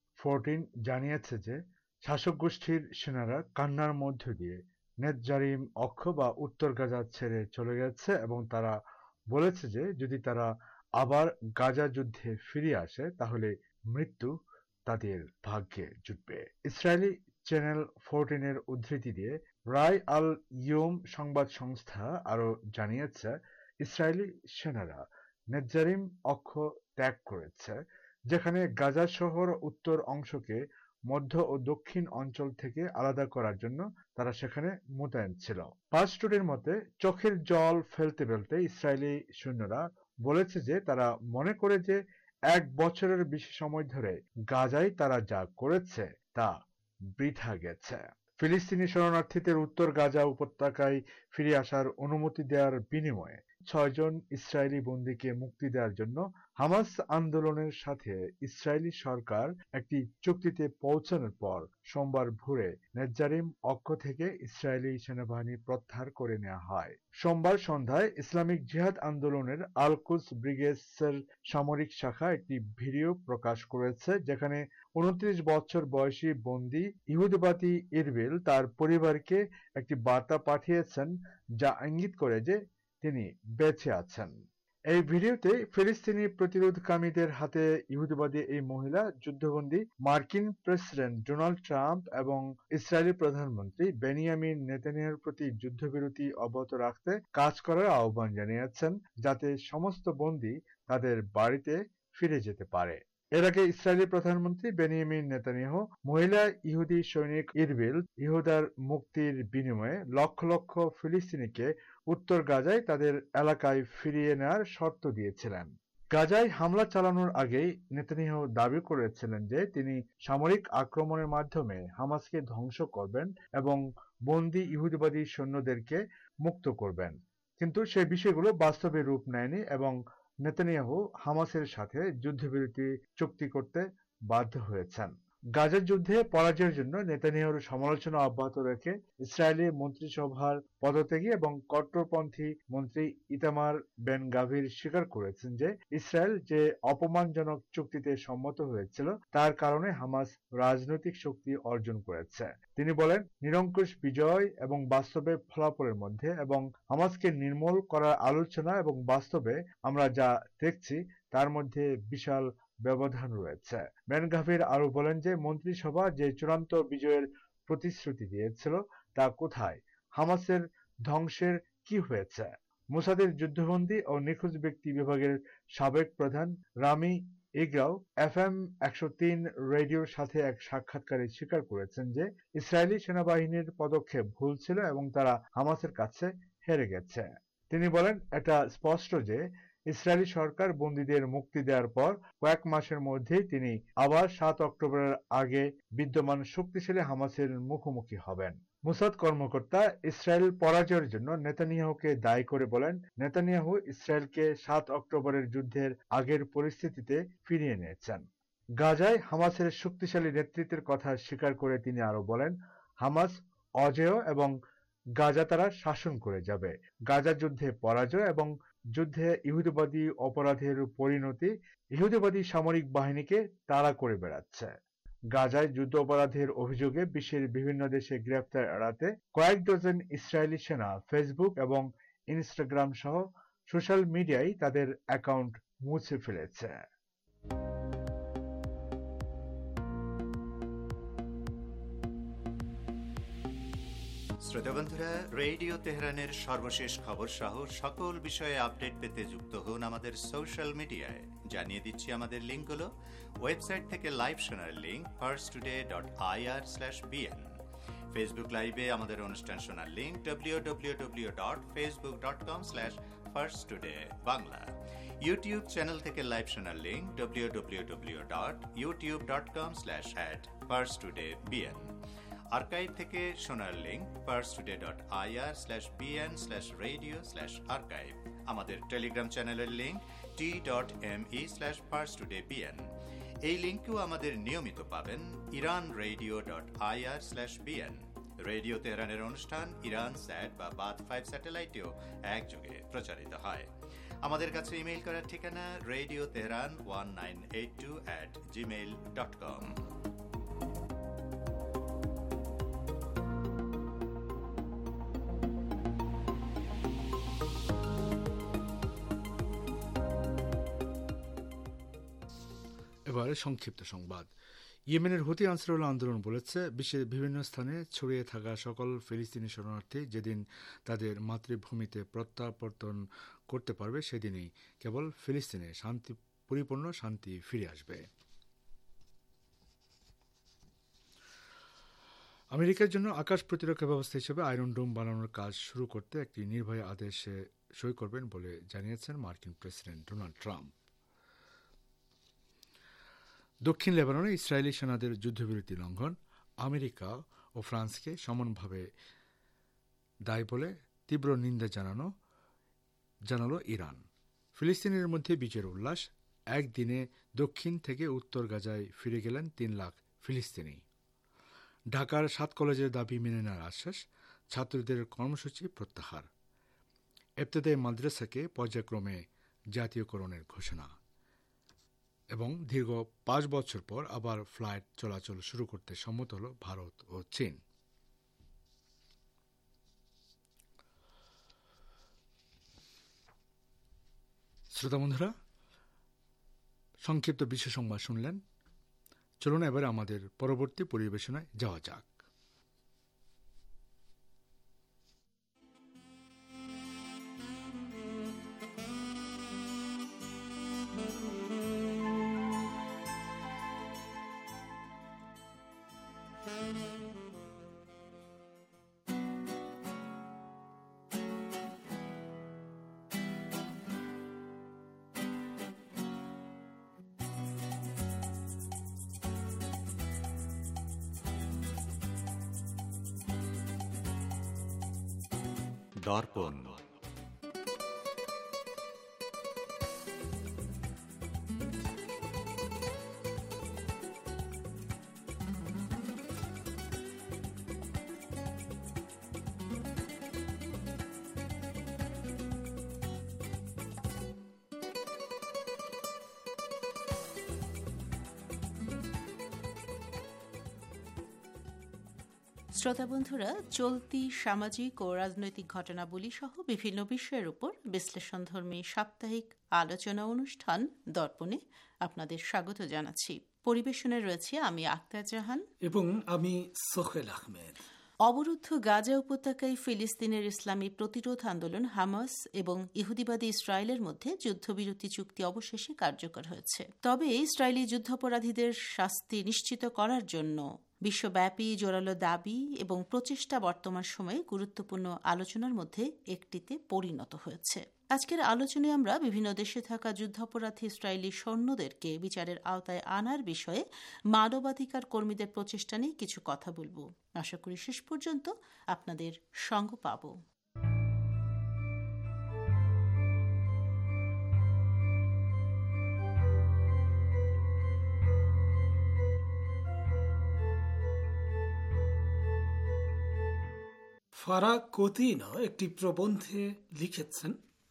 14 জানিয়েছে যে শাসক গোষ্ঠীর সেনারা কান্নার মধ্য দিয়ে নেতজারিম অক্ষ বা উত্তর গাজা ছেড়ে চলে গেছে এবং তারা বলেছে যে যদি তারা আবার গাজা যুদ্ধে ফিরে আসে তাহলে মৃত্যু তাদের ভাগ্যে জুটবে। ইসরায়েলি চ্যানেল 14 এর উদ্ধৃতি দিয়ে রায় আল ইয়ুম সংবাদ সংস্থা আরো জানিয়েছে ইসরায়েলি সেনারা নেতজারিম অক্ষ ত্যাগ করেছে, যেখানে গাজা শহর উত্তর অংশকে মধ্য ও দক্ষিণ অঞ্চল থেকে আলাদা করার জন্য তারা সেখানে মোতায়েন ছিল। পাঁচটুটির মতে চোখের জল ফেলতে ফেলতে ইসরায়েলি সৈন্যরা বলেছে যে তারা মনে করে যে 1 বছরের বেশি সময় ধরে গাজায় তারা যা করেছে তা বৃথা গেছে। ফিলিস্তিনি শরণার্থীদের উত্তর গাজা উপত্যকায় ফিরে আসার অনুমতি দেওয়ার বিনিময়ে 6 জন ইসরায়েলি বন্দীকে মুক্তি দেওয়ার জন্য হামাস আন্দোলনের সাথে ইসরায়েলি সরকার একটি চুক্তিতে পৌঁছানোর পর সোমবার ভোরে নেতজারিম অক্ষ থেকে ইসরায়েলি সেনাবাহিনী প্রত্যাহার করে নেওয়া হয়। সোমবার সন্ধ্যায় ইসলামিক জিহাদ আন্দোলনের আল কুদস ব্রিগেডসের সামরিক শাখা একটি ভিডিও প্রকাশ করেছে, যেখানে 29 বছর বয়সী বন্দী ইহুদিবাদী ইরবিল তার পরিবারকে একটি বার্তা পাঠিয়েছেন যা ইঙ্গিত করে যে তিনি বেঁচে আছেন। এই ভিডিওতে ফিলিস্তিনি প্রতিরোধকামীদের হাতে ইহুদিবাদী এই মহিলা যুদ্ধবন্দী মার্কিন প্রেসিডেন্ট ডোনাল্ড ট্রাম্প এবং ইসরায়েলি প্রধানমন্ত্রী বেনিয়ামিন নেতানিয়াহুর প্রতি যুদ্ধবিরতি অব্যাহত রাখতে কাজ করার আহ্বান জানিয়েছেন, যাতে সমস্ত বন্দী তাদের বাড়িতে ফিরে যেতে পারে। এর আগে ইসরায়েলি প্রধানমন্ত্রী বেনিয়ামিন নেতানিয়াহু মহিলা ইহুদি সৈনিক ইরবিল ইহুদার মুক্তির বিনিময়ে লক্ষ লক্ষ ফিলিস্তিনিকে উত্তর গাজায় তাদের এলাকায় ফিরিয়ে নেওয়ার শর্ত দিয়েছিলেন। গাজায় হামলা চালানোর আগেই নেতানিয়াহু দাবি করেছিলেন যে তিনি সামরিক আক্রমণের মাধ্যমে হামাসকে ধ্বংস করবেন এবং বন্দী ইহুদিবাদী সৈন্যদেরকে মুক্ত করবেন, কিন্তু সেই বিষয়গুলো বাস্তবে রূপ নেয়নি এবং নেতানিয়াহু হামাসের সাথে যুদ্ধবিরতি চুক্তি করতে বাধ্য হয়েছেন। গাজার যুদ্ধে পরাজয়ের জন্য নেতানিয়াহুর সমালোচনা অব্যাহত রেখে ইসরায়েলি মন্ত্রিসভার পদত্যাগী এবং কট্টরপন্থী মন্ত্রী ইতামার বেন গাভির স্বীকার করেছেন যে ইসরায়েল যে অপমানজনক চুক্তিতে সম্মত হয়েছিল তার কারণে হামাস রাজনৈতিক শক্তি অর্জন করেছে। তিনি বলেন, নিরঙ্কুশ বিজয় এবং বাস্তবে ফলাফলের মধ্যে এবং হামাসকে নির্মূল করার আলোচনা এবং বাস্তবে আমরা যা দেখছি তার মধ্যে বিশাল ব্যবধান রয়েছে। বেন গাভির আরো বলেন যে মন্ত্রিসভা যে চূড়ান্ত বিজয়ের প্রতিশ্রুতি দিয়েছিল তা কোথায়? হামাসের ধ্বংসের কি হয়েছে? মোসাদের যুদ্ধবন্দী ও নিখোঁজ ব্যক্তি বিভাগের সাবেক প্রধান রামি ইগ্রাও FM 103 রেডিওর সাথে এক সাক্ষাৎকারে স্বীকার করেছেন যে ইসরায়েলি সেনাবাহিনীর পদক্ষেপ ভুল ছিল এবং তারা হামাসের কাছে হেরে গেছে। তিনি বলেন, এটা স্পষ্ট যে ইসরায়েলি সরকার বন্দীদের মুক্তি দেওয়ার পর কয়েক মাসের মধ্যেই তিনি আবার 7 অক্টোবরের আগে বিদ্যমান শক্তিশালী হামাসের মুখোমুখি হবেন। মোসাদ কর্মকর্তা ইসরায়েল পরাজয়ের জন্য নেতানিয়াহুকে দায়ী করে বলেন, নেতানিয়াহু ইসরায়েলকে 7 অক্টোবরের যুদ্ধের আগের পরিস্থিতিতে ফিরিয়ে এনেছেন। গাজায় হামাসের শক্তিশালী নেতৃত্বের কথা স্বীকার করে তিনি আরো বলেন, হামাস অজেয় এবং গাজা তারা শাসন করে যাবে। গাজা যুদ্ধে পরাজয় এবং যুদ্ধে ইহুদিবাদী অপরাধের পরিণতি ইহুদিবাদী সামরিক বাহিনীকে তাড়া করে বেড়াচ্ছে। গাজায় যুদ্ধ অপরাধের অভিযোগে বিশ্বের বিভিন্ন দেশে গ্রেফতার এড়াতে কয়েক ডজন ইসরায়েলি সেনা ফেসবুক এবং ইনস্টাগ্রাম সহ সোশ্যাল মিডিয়ায় তাদের অ্যাকাউন্ট মুছে ফেলেছে। শ্রোতাবন্ধুরা, রেডিও তেহরানের সর্বশেষ খবর সহ সকল বিষয়ে আপডেট পেতে যুক্ত হন আমাদের সোশ্যাল মিডিয়ায়। জানিয়ে দিচ্ছি আমাদের লিঙ্কগুলো। ওয়েবসাইট থেকে লাইভ শোনার লিঙ্ক parstoday.ir/bn, ফেসবুক লাইভে আমাদের অনুষ্ঠান শোনার লিঙ্ক www.facebook.com/firsttoday/bangla, ইউটিউব চ্যানেল থেকে লাইভ শোনার লিঙ্ক www.youtube.com/@firsttodaybn, আর্কাইভ থেকে শোনার লিঙ্ক parstoday.ir/bn/radio/archive, আমাদের টেলিগ্রাম চ্যানেলের লিঙ্ক t.me/parstodaybn। এই লিঙ্কেও আমাদের নিয়মিত পাবেন iranradio.ir/bn। রেডিও তেহরানের অনুষ্ঠান ইরান স্যাট বা বাদ 5 স্যাটেলাইটেও একযোগে প্রচারিত হয়। আমাদের কাছে ইমেইল করার ঠিকানা radioteheran1982@gmail.com। এবারে সংক্ষিপ্ত সংবাদ। ইয়েমেনের হুতি আনসারুল্লাহ আন্দোলন বলেছে, বিশ্বের বিভিন্ন স্থানে ছড়িয়ে থাকা সকল ফিলিস্তিনি শরণার্থী যেদিন তাদের মাতৃভূমিতে প্রত্যাবর্তন করতে পারবে সেদিনই কেবল ফিলিস্তিনে পরিপূর্ণ শান্তি ফিরে আসবে। আমেরিকার জন্য আকাশ প্রতিরক্ষা ব্যবস্থা হিসেবে আয়রন ডোম বানানোর কাজ শুরু করতে একটি নির্ভয়া আদেশে সই করবেন বলে জানিয়েছেন মার্কিন প্রেসিডেন্ট ডোনাল্ড ট্রাম্প। দক্ষিণ লেবাননে ইসরায়েলি সেনাদের যুদ্ধবিরতি লঙ্ঘন আমেরিকা ও ফ্রান্সকে সমানভাবে দায়ী বলে তীব্র নিন্দা জানালো ইরান। ফিলিস্তিনের মধ্যে বিজয়ের উল্লাস, একদিনে দক্ষিণ থেকে উত্তর গাজায় ফিরে গেলেন 3 লাখ ফিলিস্তিনি। ঢাকার 7 কলেজের দাবি মেনে নেওয়ার আশ্বাস, ছাত্রদের কর্মসূচি প্রত্যাহার। ইবতেদায়ী মাদ্রাসাকে পর্যায়ক্রমে জাতীয়করণের ঘোষণা এবং দীর্ঘ 5 বছর পর আবার ফ্লাইট চলাচল শুরু করতে সম্মত হল ভারত ও চীন। শ্রোতাবন্ধুরা, সংক্ষিপ্ত বিশ্ব সংবাদ শুনলেন। চলুন এবারে আমাদের পরবর্তী পরিবেশনায় যাওয়া যাক। দর্পণ। শ্রোতাবন্ধুরা, চলতি সামাজিক ও রাজনৈতিক ঘটনাবলী সহ বিভিন্ন বিষয়ের উপর বিশ্লেষণধর্মী সাপ্তাহিক আলোচনা অনুষ্ঠান দর্পণে আপনাদের স্বাগত জানাচ্ছি। পরিবেশনে রয়েছে আমি আক্তার জাহান এবং আমি সোহেল আহমেদ। অবরুদ্ধ গাজা উপত্যকায় ফিলিস্তিনের ইসলামী প্রতিরোধ আন্দোলন হামাস এবং ইহুদিবাদী ইসরায়েলের মধ্যে যুদ্ধবিরতি চুক্তি অবশেষে কার্যকর হয়েছে। তবে ইসরায়েলি যুদ্ধাপরাধীদের শাস্তি নিশ্চিত করার জন্য বিশ্বব্যাপী জোরালো দাবি এবং প্রচেষ্টা বর্তমান সময়ে গুরুত্বপূর্ণ আলোচনার মধ্যে একটিতে পরিণত হয়েছে। আজকের আলোচনায় আমরা বিভিন্ন দেশে থাকা যুদ্ধাপরাধী ইসরায়েলি সৈন্যদেরকে বিচারের আওতায় আনার বিষয়ে মানবাধিকার কর্মীদের প্রচেষ্টা নিয়ে কিছু কথা বলবো। আশা করি শেষ পর্যন্ত আপনাদের সঙ্গ পাব। ফারা কোতিনো একটি প্রবন্ধে লিখেছেন,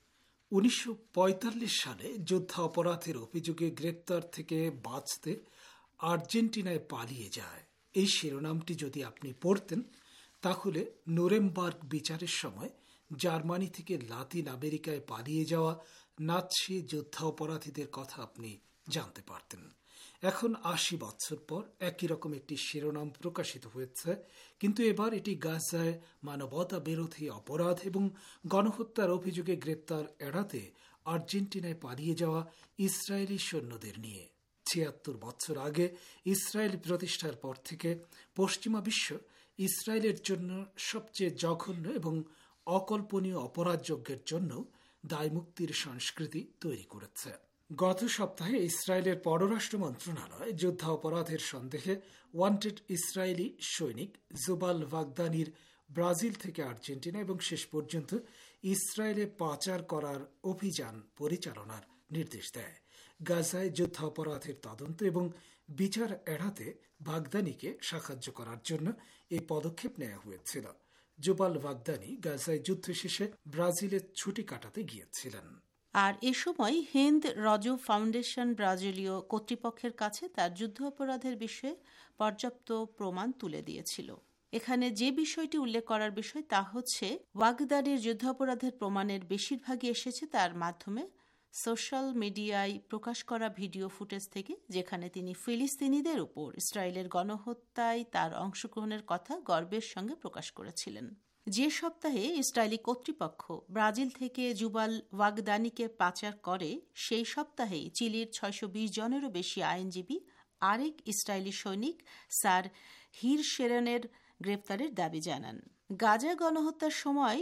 1945 সালে যুদ্ধ অপরাধের অভিযোগে গ্রেপ্তার থেকে বাঁচতে আর্জেন্টিনায় পালিয়ে যায়। এই শিরোনামটি যদি আপনি পড়তেন তাহলে নুরেমবার্গ বিচারের সময় জার্মানি থেকে লাতিন আমেরিকায় পালিয়ে যাওয়া নাৎসি যুদ্ধাপরাধীদের কথা আপনি জানতে পারতেন। এখন 80 বছর পর একই রকম একটি শিরোনাম প্রকাশিত হয়েছে, কিন্তু এবার এটি গাজায় মানবতা বিরোধী অপরাধ এবং গণহত্যার অভিযোগে গ্রেপ্তার এড়াতে আর্জেন্টিনায় পালিয়ে যাওয়া ইসরায়েলি সৈন্যদের নিয়ে। 76 বছর আগে ইসরায়েল প্রতিষ্ঠার পর থেকে পশ্চিমা বিশ্ব ইসরায়েলের জন্য সবচেয়ে জঘন্য এবং অকল্পনীয় অপরাধযজ্ঞের জন্য দায়মুক্তির সংস্কৃতি তৈরি করেছে। গত সপ্তাহে ইসরায়েলের পররাষ্ট্র মন্ত্রণালয় যুদ্ধ অপরাধের সন্দেহে ওয়ান্টেড ইসরায়েলি সৈনিক জুবাল ভাগদানির ব্রাজিল থেকে আর্জেন্টিনা এবং শেষ পর্যন্ত ইসরায়েলে পাচার করার অভিযান পরিচালনার নির্দেশ দেয়। গাজায় যুদ্ধ অপরাধের তদন্ত এবং বিচার এড়াতে ভাগদানিকে সাহায্য করার জন্য এই পদক্ষেপ নেওয়া হয়েছিল। জুবাল ভাগদানি গাজায় যুদ্ধ শেষে ব্রাজিলে ছুটি কাটাতে গিয়েছিলেন। আর এ সময় হিন্দ রজব ফাউন্ডেশন ব্রাজিলীয় কর্তৃপক্ষের কাছে তার যুদ্ধ অপরাধের বিষয়ে পর্যাপ্ত প্রমাণ তুলে দিয়েছিল। এখানে যে বিষয়টি উল্লেখ করার বিষয় তা হচ্ছে, ওয়াগদানির যুদ্ধাপরাধের প্রমাণের বেশিরভাগই এসেছে তার মাধ্যমে সোশ্যাল মিডিয়ায় প্রকাশ করা ভিডিও ফুটেজ থেকে, যেখানে তিনি ফিলিস্তিনিদের উপর ইসরায়েলের গণহত্যায় তার অংশগ্রহণের কথা গর্বের সঙ্গে প্রকাশ করেছিলেন। যে সপ্তাহে ইসরায়েলি কর্তৃপক্ষ ব্রাজিল থেকে জুবাল ওয়াগদানিকে পাচার করে, সেই সপ্তাহেই চিলির 620 জনেরও বেশি আইনজীবী আরেক ইসরায়েলি সৈনিক স্যার হিরশেরনের গ্রেপ্তারের দাবি জানান। গাজা গণহত্যার সময়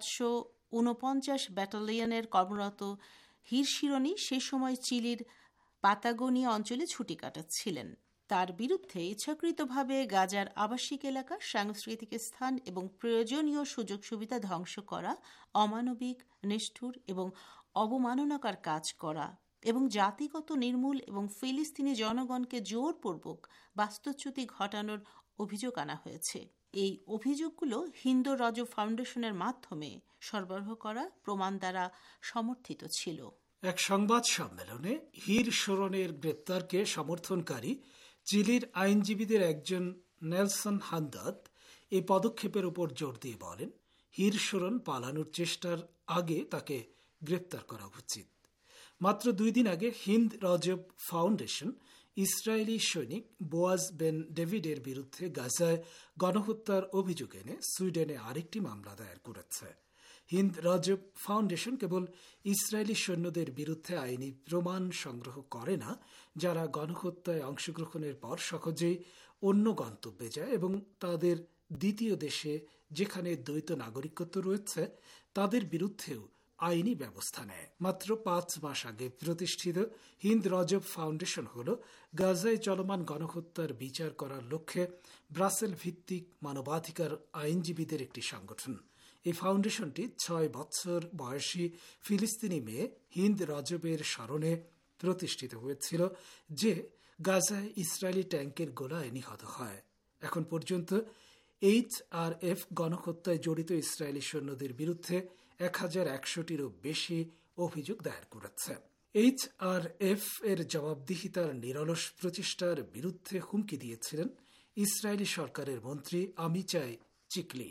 749 ব্যাটালিয়নের কর্মরত হিরশিরনি সে সময় চিলির পাতাগোনিয়া অঞ্চলে ছুটি কাটাচ্ছিলেন। তার বিরুদ্ধে ইচ্ছাকৃতভাবে গাজার আবাসিক এলাকা, সাংস্কৃতিক স্থান এবং প্রয়োজনীয় সুযোগ সুবিধা ধ্বংস করা, অমানবিক, নিষ্ঠুর এবং অবমাননাকর কাজ করা এবং জাতিগত নির্মূল এবং ফিলিস্তিনি জনগণকে জোরপূর্বক বাস্তুচ্যুতি ঘটানোর অভিযোগ আনা হয়েছে। এই অভিযোগগুলো হিন্দু রজব ফাউন্ডেশনের মাধ্যমে সরবরাহ করা প্রমাণ দ্বারা সমর্থিত ছিল। এক সংবাদ সম্মেলনে হিরশোরনের গ্রেপ্তারকে সমর্থনকারী চিলির আইনজীবীদের একজন নেলসন হান্দাদ এই পদক্ষেপের উপর জোর দিয়ে বলেন, হিরশোরন পালানোর চেষ্টার আগে তাকে গ্রেপ্তার করা উচিত। মাত্র 2 দিন আগে হিন্দ রজব ফাউন্ডেশন ইসরায়েলি সৈনিক বোয়াজ বেন ডেভিডের বিরুদ্ধে গাজায় গণহত্যার অভিযোগ এনে সুইডেনে আরেকটি মামলা দায়ের করেছে। হিন্দ রজব ফাউন্ডেশন কেবল ইসরায়েলি সৈন্যদের বিরুদ্ধে আইনি প্রমাণ সংগ্রহ করে না, যারা গণহত্যায় অংশগ্রহণের পর সহজেই অন্য গন্তব্যে যায় এবং তাদের দ্বিতীয় দেশে যেখানে দ্বৈত নাগরিকত্ব রয়েছে তাদের বিরুদ্ধেও আইনি ব্যবস্থা নেয়। মাত্র 5 মাস আগে প্রতিষ্ঠিত হিন্দ রজব ফাউন্ডেশন হল গাজায় চলমান গণহত্যার বিচার করার লক্ষ্যে ব্রাসেল ভিত্তিক মানবাধিকার আইনজীবীদের একটি সংগঠন। এই ফাউন্ডেশনটি 6 বছর বয়সী ফিলিস্তিনি মেয়ে হিন্দ রজবের স্মরণে প্রতিষ্ঠিত হয়েছিল, যে গাজায় ইসরায়েলি ট্যাঙ্কের গোলায় নিহত হয়। এখন পর্যন্ত HRF গণহত্যায় জড়িত ইসরায়েলি সৈন্যদের বিরুদ্ধে 1100টিরও বেশি অভিযোগ দায়ের করেছে। HRF এর জবাবদিহিতার নিরলস প্রচেষ্টার বিরুদ্ধে হুমকি দিয়েছিলেন ইসরায়েলি সরকারের মন্ত্রী আমিচাই চিকলি।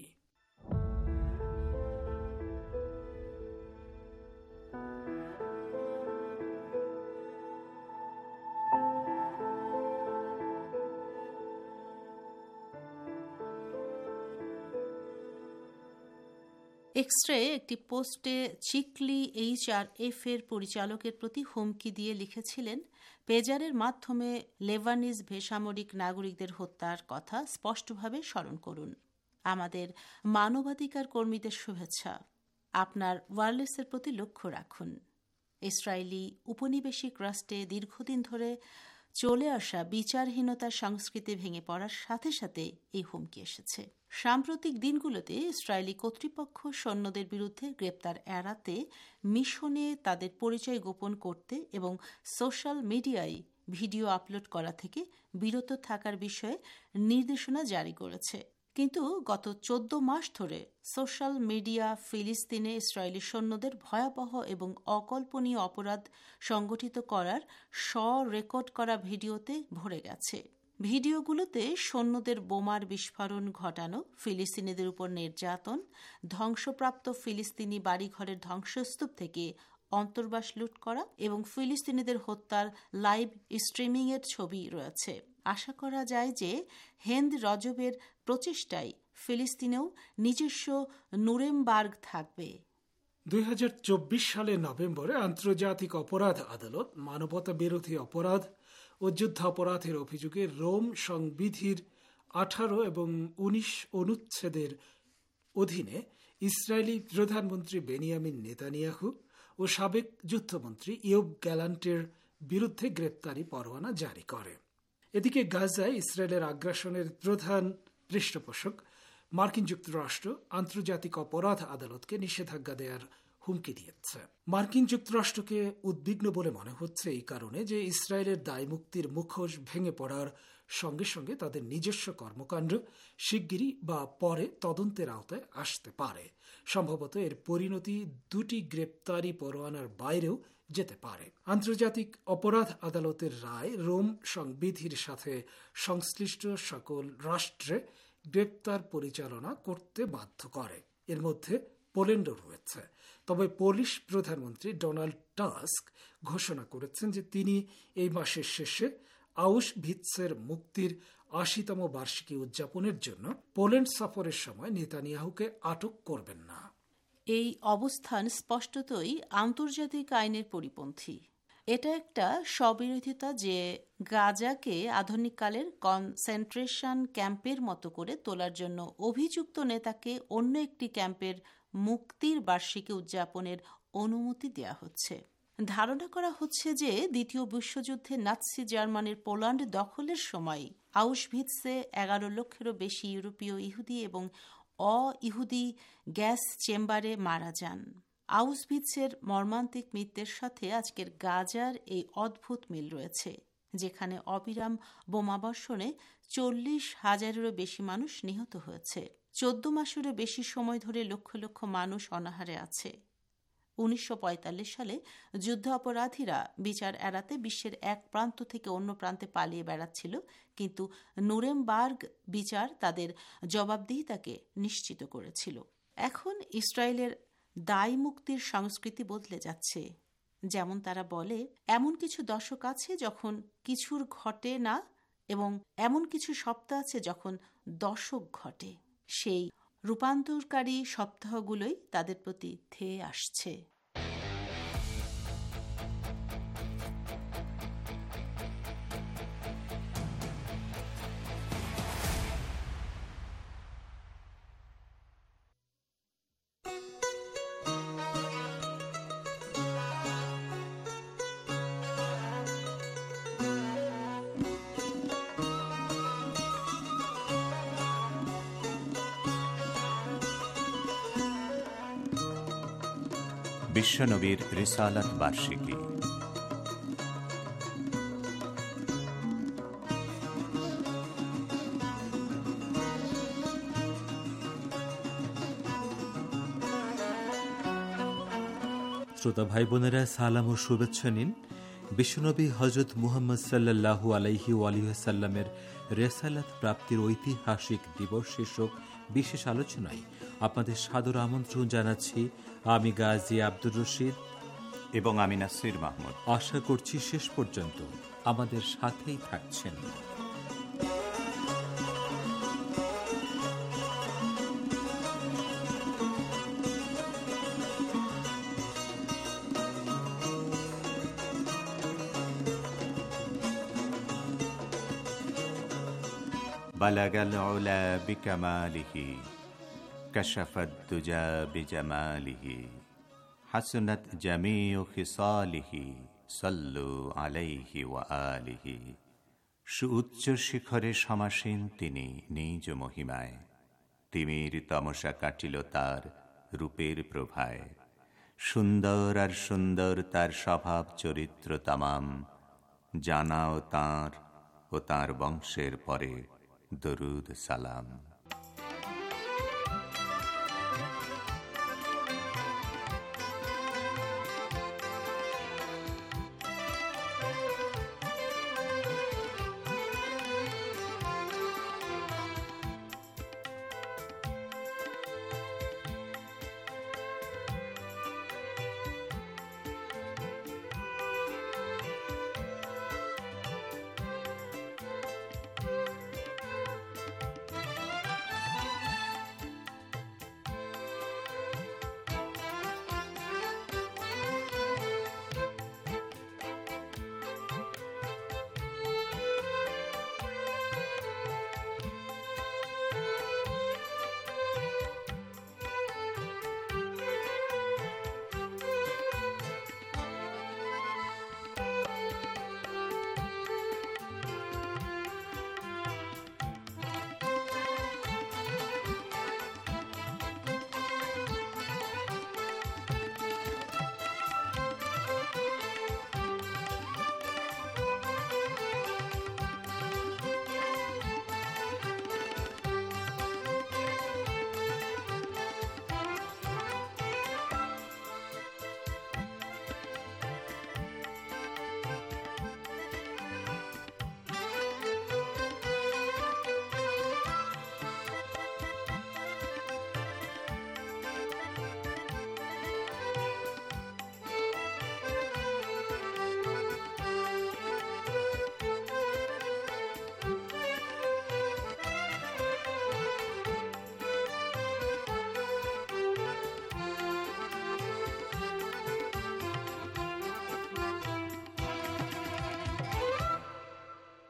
এক্সরে একটি পোস্টে চিকলি HRF এর পরিচালকের প্রতি হুমকি দিয়ে লিখেছিলেন, পেজারের মাধ্যমে লেবানিজ বেসামরিক নাগরিকদের হত্যার কথা স্পষ্টভাবে স্মরণ করুন। আমাদের মানবাধিকার কর্মীদের শুভেচ্ছা। আপনার ওয়ারলেসের প্রতি লক্ষ্য রাখুন। ইসরায়েলি উপনিবেশিক রাষ্ট্রে দীর্ঘদিন ধরে চলে আসা বিচারহীনতার সংস্কৃতি ভেঙে পড়ার সাথে সাথে এই হুমকি এসেছে। সাম্প্রতিক দিনগুলোতে ইসরায়েলি কর্তৃপক্ষ সৈন্যদের বিরুদ্ধে গ্রেপ্তার এড়াতে মিশনে তাদের পরিচয় গোপন করতে এবং সোশ্যাল মিডিয়ায় ভিডিও আপলোড করা থেকে বিরত থাকার বিষয়ে নির্দেশনা জারি করেছে। কিন্তু গত ১৪ মাস ধরে সোশ্যাল মিডিয়া ফিলিস্তিনে ইসরায়েলি সৈন্যদের ভয়াবহ এবং অকল্পনীয় অপরাধ সংগঠিত করার রেকর্ড করা ভিডিওতে ভরে গেছে। ভিডিওগুলোতে সৈন্যদের বোমার বিস্ফোরণ ঘটানো, ফিলিস্তিনিদের উপর নির্যাতন, ধ্বংসপ্রাপ্ত ফিলিস্তিনি বাড়িঘরের ধ্বংসস্তূপ থেকে অন্তর্বাস লুট করা এবং ফিলিস্তিনিদের হত্যার লাইভ স্ট্রিমিংয়ের ছবি রয়েছে। আশা করা যায় যে হেন্দ রজবের প্রচেষ্টায় ফিলিস্তিনেও নিজস্ব নুরেমবার্গ থাকবে। ২০২৪ সালের নভেম্বরে আন্তর্জাতিক অপরাধ আদালত মানবতা বিরোধী অপরাধ ও যুদ্ধাপরাধের অভিযোগে রোম সংবিধির ১৮ এবং ১৯ অনুচ্ছেদের অধীনে ইসরায়েলি প্রধানমন্ত্রী বেনিয়ামিন নেতানিয়াহু ও সাবেক যুদ্ধমন্ত্রী ইয়োব গ্যালান্টের বিরুদ্ধে গ্রেপ্তারি পরোয়ানা জারি করে। এদিকে গাজায় ইসরায়েলের আগ্রাসনের প্রধান পৃষ্ঠপোষক মার্কিন যুক্তরাষ্ট্র আন্তর্জাতিক অপরাধ আদালতকে নিষেধাজ্ঞা দেওয়ার হুমকি দিয়েছে। মার্কিন যুক্তরাষ্ট্রকে উদ্বিগ্ন বলে মনে হচ্ছে এই কারণে যে ইসরায়েলের দায় মুক্তির মুখোশ ভেঙে পড়ার সঙ্গে সঙ্গে তাদের নিজস্ব কর্মকাণ্ড শিগগিরই বা পরে তদন্তের আওতায় আসতে পারে। সম্ভবত এর পরিণতি দুটি গ্রেপ্তারি পরোয়ানার বাইরেও যেতে পারে। আন্তর্জাতিক অপরাধ আদালতের রায় রোম সংবিধির সাথে সংশ্লিষ্ট সকল রাষ্ট্রে গ্রেপ্তার পরিচালনা করতে বাধ্য করে। এর মধ্যে পোল্যান্ডও রয়েছে। তবে পোলিশ প্রধানমন্ত্রী ডোনাল্ড টাস্ক ঘোষণা করেছেন যে তিনি এই মাসের শেষে আউশভিৎসের মুক্তির ৮০তম বার্ষিকী উদযাপনের জন্য পোল্যান্ড সফরের সময় নেতানিয়াহুকে আটক করবেন না। এই অবস্থান স্পষ্টতই আন্তর্জাতিক আইনের পরিপন্থী। এটা একটা স্ববিরোধিতা যে গাজাকে আধুনিককালের কনসেন্ট্রেশন ক্যাম্পের মতো করে তোলার জন্য অভিযুক্ত নেতাকে অন্য একটি ক্যাম্পের মুক্তির বার্ষিকী উদযাপনের অনুমতি দেওয়া হচ্ছে। ধারণা করা হচ্ছে যে দ্বিতীয় বিশ্বযুদ্ধে নাৎসি জার্মানির পোল্যান্ড দখলের সময় আউশভিৎসে ১১ লক্ষেরও বেশি ইউরোপীয় ইহুদি এবং অ-ইহুদি গ্যাস চেম্বারে মারা যান। আউশভিৎসের মর্মান্তিক মৃত্যুর সাথে আজকের গাজার এই অদ্ভুত মিল রয়েছে, যেখানে অবিরাম বোমাবর্ষণে ৪০,০০০-এরও বেশি মানুষ নিহত হয়েছে। ১৪ মাসেরও বেশি সময় ধরে লক্ষ লক্ষ মানুষ অনাহারে আছে। ১৯৪৫ সালে যুদ্ধ অপরাধীরা বিচার এড়াতে বিশ্বের এক প্রান্ত থেকে অন্য প্রান্তে পালিয়ে বেড়াচ্ছিল, কিন্তু নুরেমবার্গ বিচার তাদের জবাবদিহিতাকে নিশ্চিত করেছিল। এখন ইসরায়েলের দায় মুক্তির সংস্কৃতি বদলে যাচ্ছে। যেমন তারা বলে, এমন কিছু দশক আছে যখন কিছুর ঘটে না এবং এমন কিছু সপ্তাহ আছে যখন দশক ঘটে। সেই রূপান্তরকারী সপ্তাহগুলোই তাদের প্রতি ধেয়ে আসছে। বিশ্বনবীর রিসালাত বার্ষিকী। শ্রোতা ভাই বোনেরা, সালাম ও শুভেচ্ছা নিন। বিশ্বনবী হযরত মুহাম্মদ সাল্লাল্লাহু আলাইহি ওয়ালিহি সাল্লামের রিসালাত প্রাপ্তির ঐতিহাসিক দিবস শীর্ষক বিশেষ আলোচনায় আপনাদের সাদর আমন্ত্রণ জানাচ্ছি। আমি গাজী আব্দুর রশিদ এবং আমি নাসির মাহমুদ। আশা করছি শেষ পর্যন্ত আমাদের সাথেই থাকছেন। بلغ العلا بكماله كشف الدجى بجماله حسنت جميع خصاله صلوا عليه وآله। সুউচ্চ শিখরে সমাসীন তিনি নিজ মহিমায়, তিমির তমসা কাটিল তার রূপের প্রভায়। সুন্দর আর সুন্দর তার স্বভাব চরিত্র তামাম, জানাও তাঁর ও তাঁর বংশের পরে দরুদ সালাম।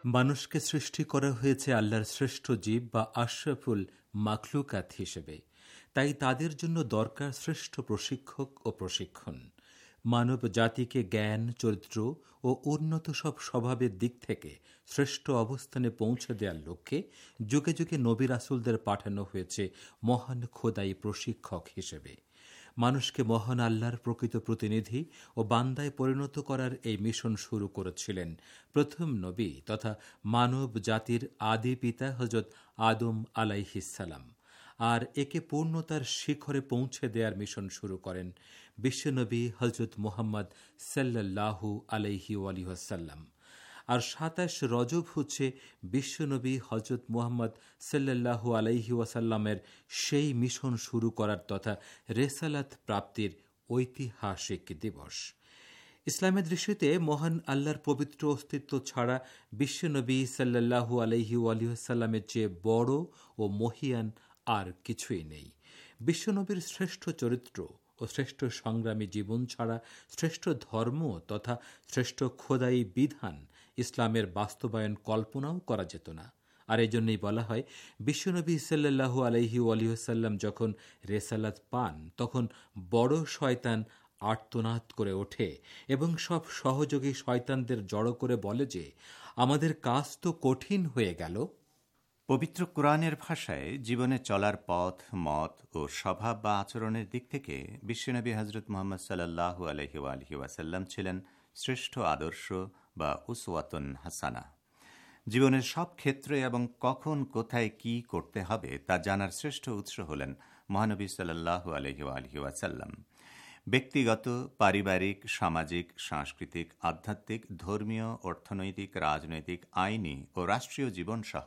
মানুষকে সৃষ্টি করা হয়েছে আল্লাহর শ্রেষ্ঠ জীব বা আশরাফুল মাখলুকাত হিসেবে, তাই তাদের জন্য দরকার শ্রেষ্ঠ প্রশিক্ষক ও প্রশিক্ষণ। মানব জাতিকে জ্ঞান, চরিত্র ও উন্নত সব স্বভাবের দিক থেকে শ্রেষ্ঠ অবস্থানে পৌঁছে দেওয়ার লক্ষ্যে যুগে যুগে নবী রাসূলদের পাঠানো হয়েছে মহান খোদাই প্রশিক্ষক হিসেবে। মানুষকে মহান আল্লাহর প্রকৃত প্রতিনিধি ও বান্দায় পরিণত করার এই মিশন শুরু করেছিলেন প্রথম নবী তথা মানব জাতির আদি পিতা হযরত আদম আলাইহিসসালাম, আর একে পূর্ণতার শিখরে পৌঁছে দেওয়ার মিশন শুরু করেন বিশ্বনবী হযরত মুহাম্মদ সাল্লাল্লাহু আলাইহি ওয়াসাল্লাম। আর ২৭ রজব হচ্ছে বিশ্বনবী হযরত মুহাম্মদ সাল্লাল্লাহু আলাইহি ওয়াসাল্লামের সেই মিশন শুরু করার তথা রেসালাত প্রাপ্তির ঐতিহাসিক দিবস। ইসলামের দৃষ্টিতে মহান আল্লাহর পবিত্র অস্তিত্ব ছাড়া বিশ্বনবী সাল্লাল্লাহু আলাইহি ওয়াসাল্লামের চেয়ে বড় ও মহিয়ান আর কিছুই নেই। বিশ্বনবীর শ্রেষ্ঠ চরিত্র ও শ্রেষ্ঠ সংগ্রামী জীবন ছাড়া শ্রেষ্ঠ ধর্ম তথা শ্রেষ্ঠ খোদাই বিধান ইসলামের বাস্তবায়ন কল্পনাও করা যেত না। আর এজন্যই বলা হয়, বিশ্বনবী সাল্লাল্লাহু আলাইহি ওয়াসাল্লাম যখন রেসালাত পান তখন বড় শয়তান আর্তনাদ করে ওঠে এবং সব সহযোগী শয়তানদের জড়ো করে বলে যে, আমাদের কাজ তো কঠিন হয়ে গেল। পবিত্র কোরআনের ভাষায় জীবনে চলার পথ, মত ও স্বভাব বা আচরণের দিক থেকে বিশ্বনবী হযরত মুহাম্মদ সাল্লাল্লাহু আলাইহি ওয়াসাল্লাম ছিলেন শ্রেষ্ঠ আদর্শ বা উসওয়াতুন হাসানা। জীবনের সব ক্ষেত্রে এবং কখন কোথায় কি করতে হবে তা জানার শ্রেষ্ঠ উৎস হলেন মহানবী সাল্লাল্লাহু আলাইহি ওয়াসাল্লাম। ব্যক্তিগত, পারিবারিক, সামাজিক, সাংস্কৃতিক, আধ্যাত্মিক, ধর্মীয়, অর্থনৈতিক, রাজনৈতিক, আইনি ও রাষ্ট্রীয় জীবন সহ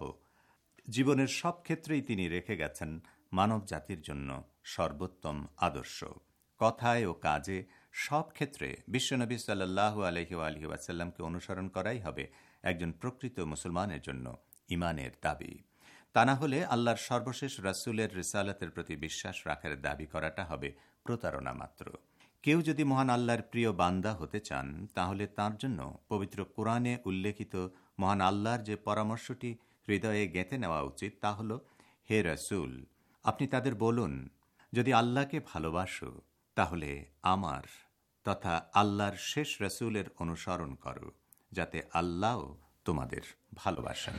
জীবনের সব ক্ষেত্রেই তিনি রেখে গেছেন মানব জাতির জন্য সর্বোত্তম আদর্শ। কথায় ও কাজে সব ক্ষেত্রে বিশ্বনবী সাল্লাল্লাহু আলাইহি ওয়াসাল্লামকে অনুসরণ করাই হবে একজন প্রকৃত মুসলমানের জন্য ঈমানের দাবি। তা না হলে আল্লাহর সর্বশেষ রাসূলের রিসালাতের প্রতি বিশ্বাস রাখার দাবি করাটা হবে প্রতারণা মাত্র। কেউ যদি মহান আল্লাহর প্রিয় বান্দা হতে চান, তাহলে তার জন্য পবিত্র কোরআনে উল্লেখিত মহান আল্লাহর যে পরামর্শটি হৃদয়ে গেঁথে নেওয়া উচিত তা হল, হে রাসূল, আপনি তাদের বলুন, যদি আল্লাহকে ভালোবাসো তাহলে আমার তথা আল্লাহর শেষ রাসূলের অনুসরণ করো, যাতে আল্লাহ তোমাদের ভালোবাসেন।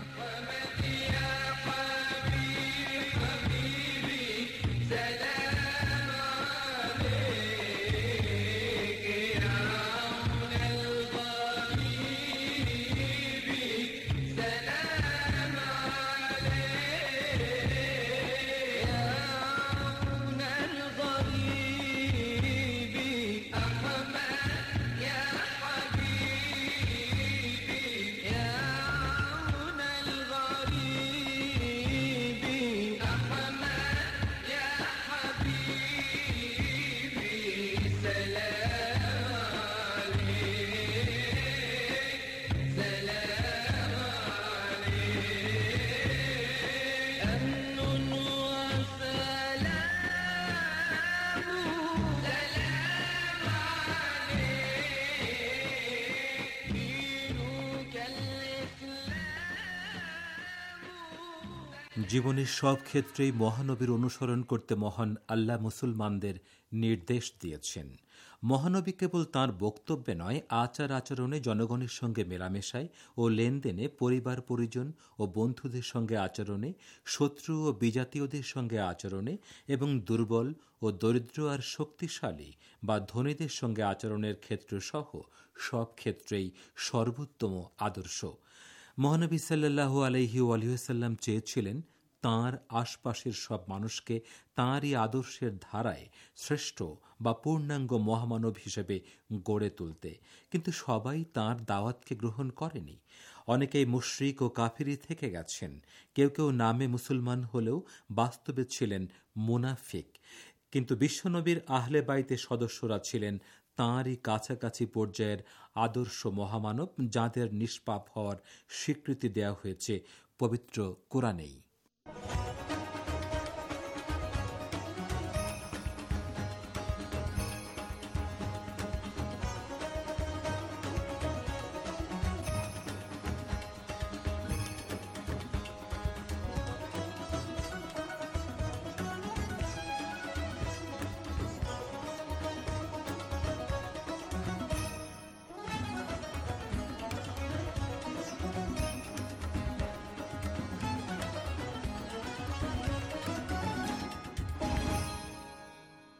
জীবনের সব ক্ষেত্রেই মহানবীর অনুসরণ করতে মহান আল্লাহ মুসলমানদের নির্দেশ দিয়েছেন। মহানবী কেবল তাঁর বক্তব্যে নয়, আচার আচরণে জনগণের সঙ্গে মেলামেশায় ও লেনদেনে, পরিবার পরিজন ও বন্ধুদের সঙ্গে আচরণে, শত্রু ও বিজাতীয়দের সঙ্গে আচরণে এবং দুর্বল ও দরিদ্র আর শক্তিশালী বা ধনীদের সঙ্গে আচরণের ক্ষেত্র সহ সব ক্ষেত্রেই সর্বোত্তম আদর্শ। মহানবী সাল্লাল্লাহু আলাইহি ওয়াসাল্লাম চেয়েছিলেন তাঁর আশপাশের সব মানুষকে তাঁরই আদর্শের ধারায় শ্রেষ্ঠ বা পূর্ণাঙ্গ মহামানব হিসেবে গড়ে তুলতে, কিন্তু সবাই তাঁর দাওয়াতকে গ্রহণ করেনি। অনেকেই মুশরিক ও কাফিরি থেকে গেছেন। কেউ কেউ নামে মুসলমান হলেও বাস্তবে ছিলেন মুনাফিক। কিন্তু বিশ্বনবীর আহলে বাইতের সদস্যরা ছিলেন তাঁরই কাছাকাছি পর্যায়ের আদর্শ মহামানব, যাঁদের নিষ্পাপ হওয়ার স্বীকৃতি দেওয়া হয়েছে পবিত্র কোরআনেই।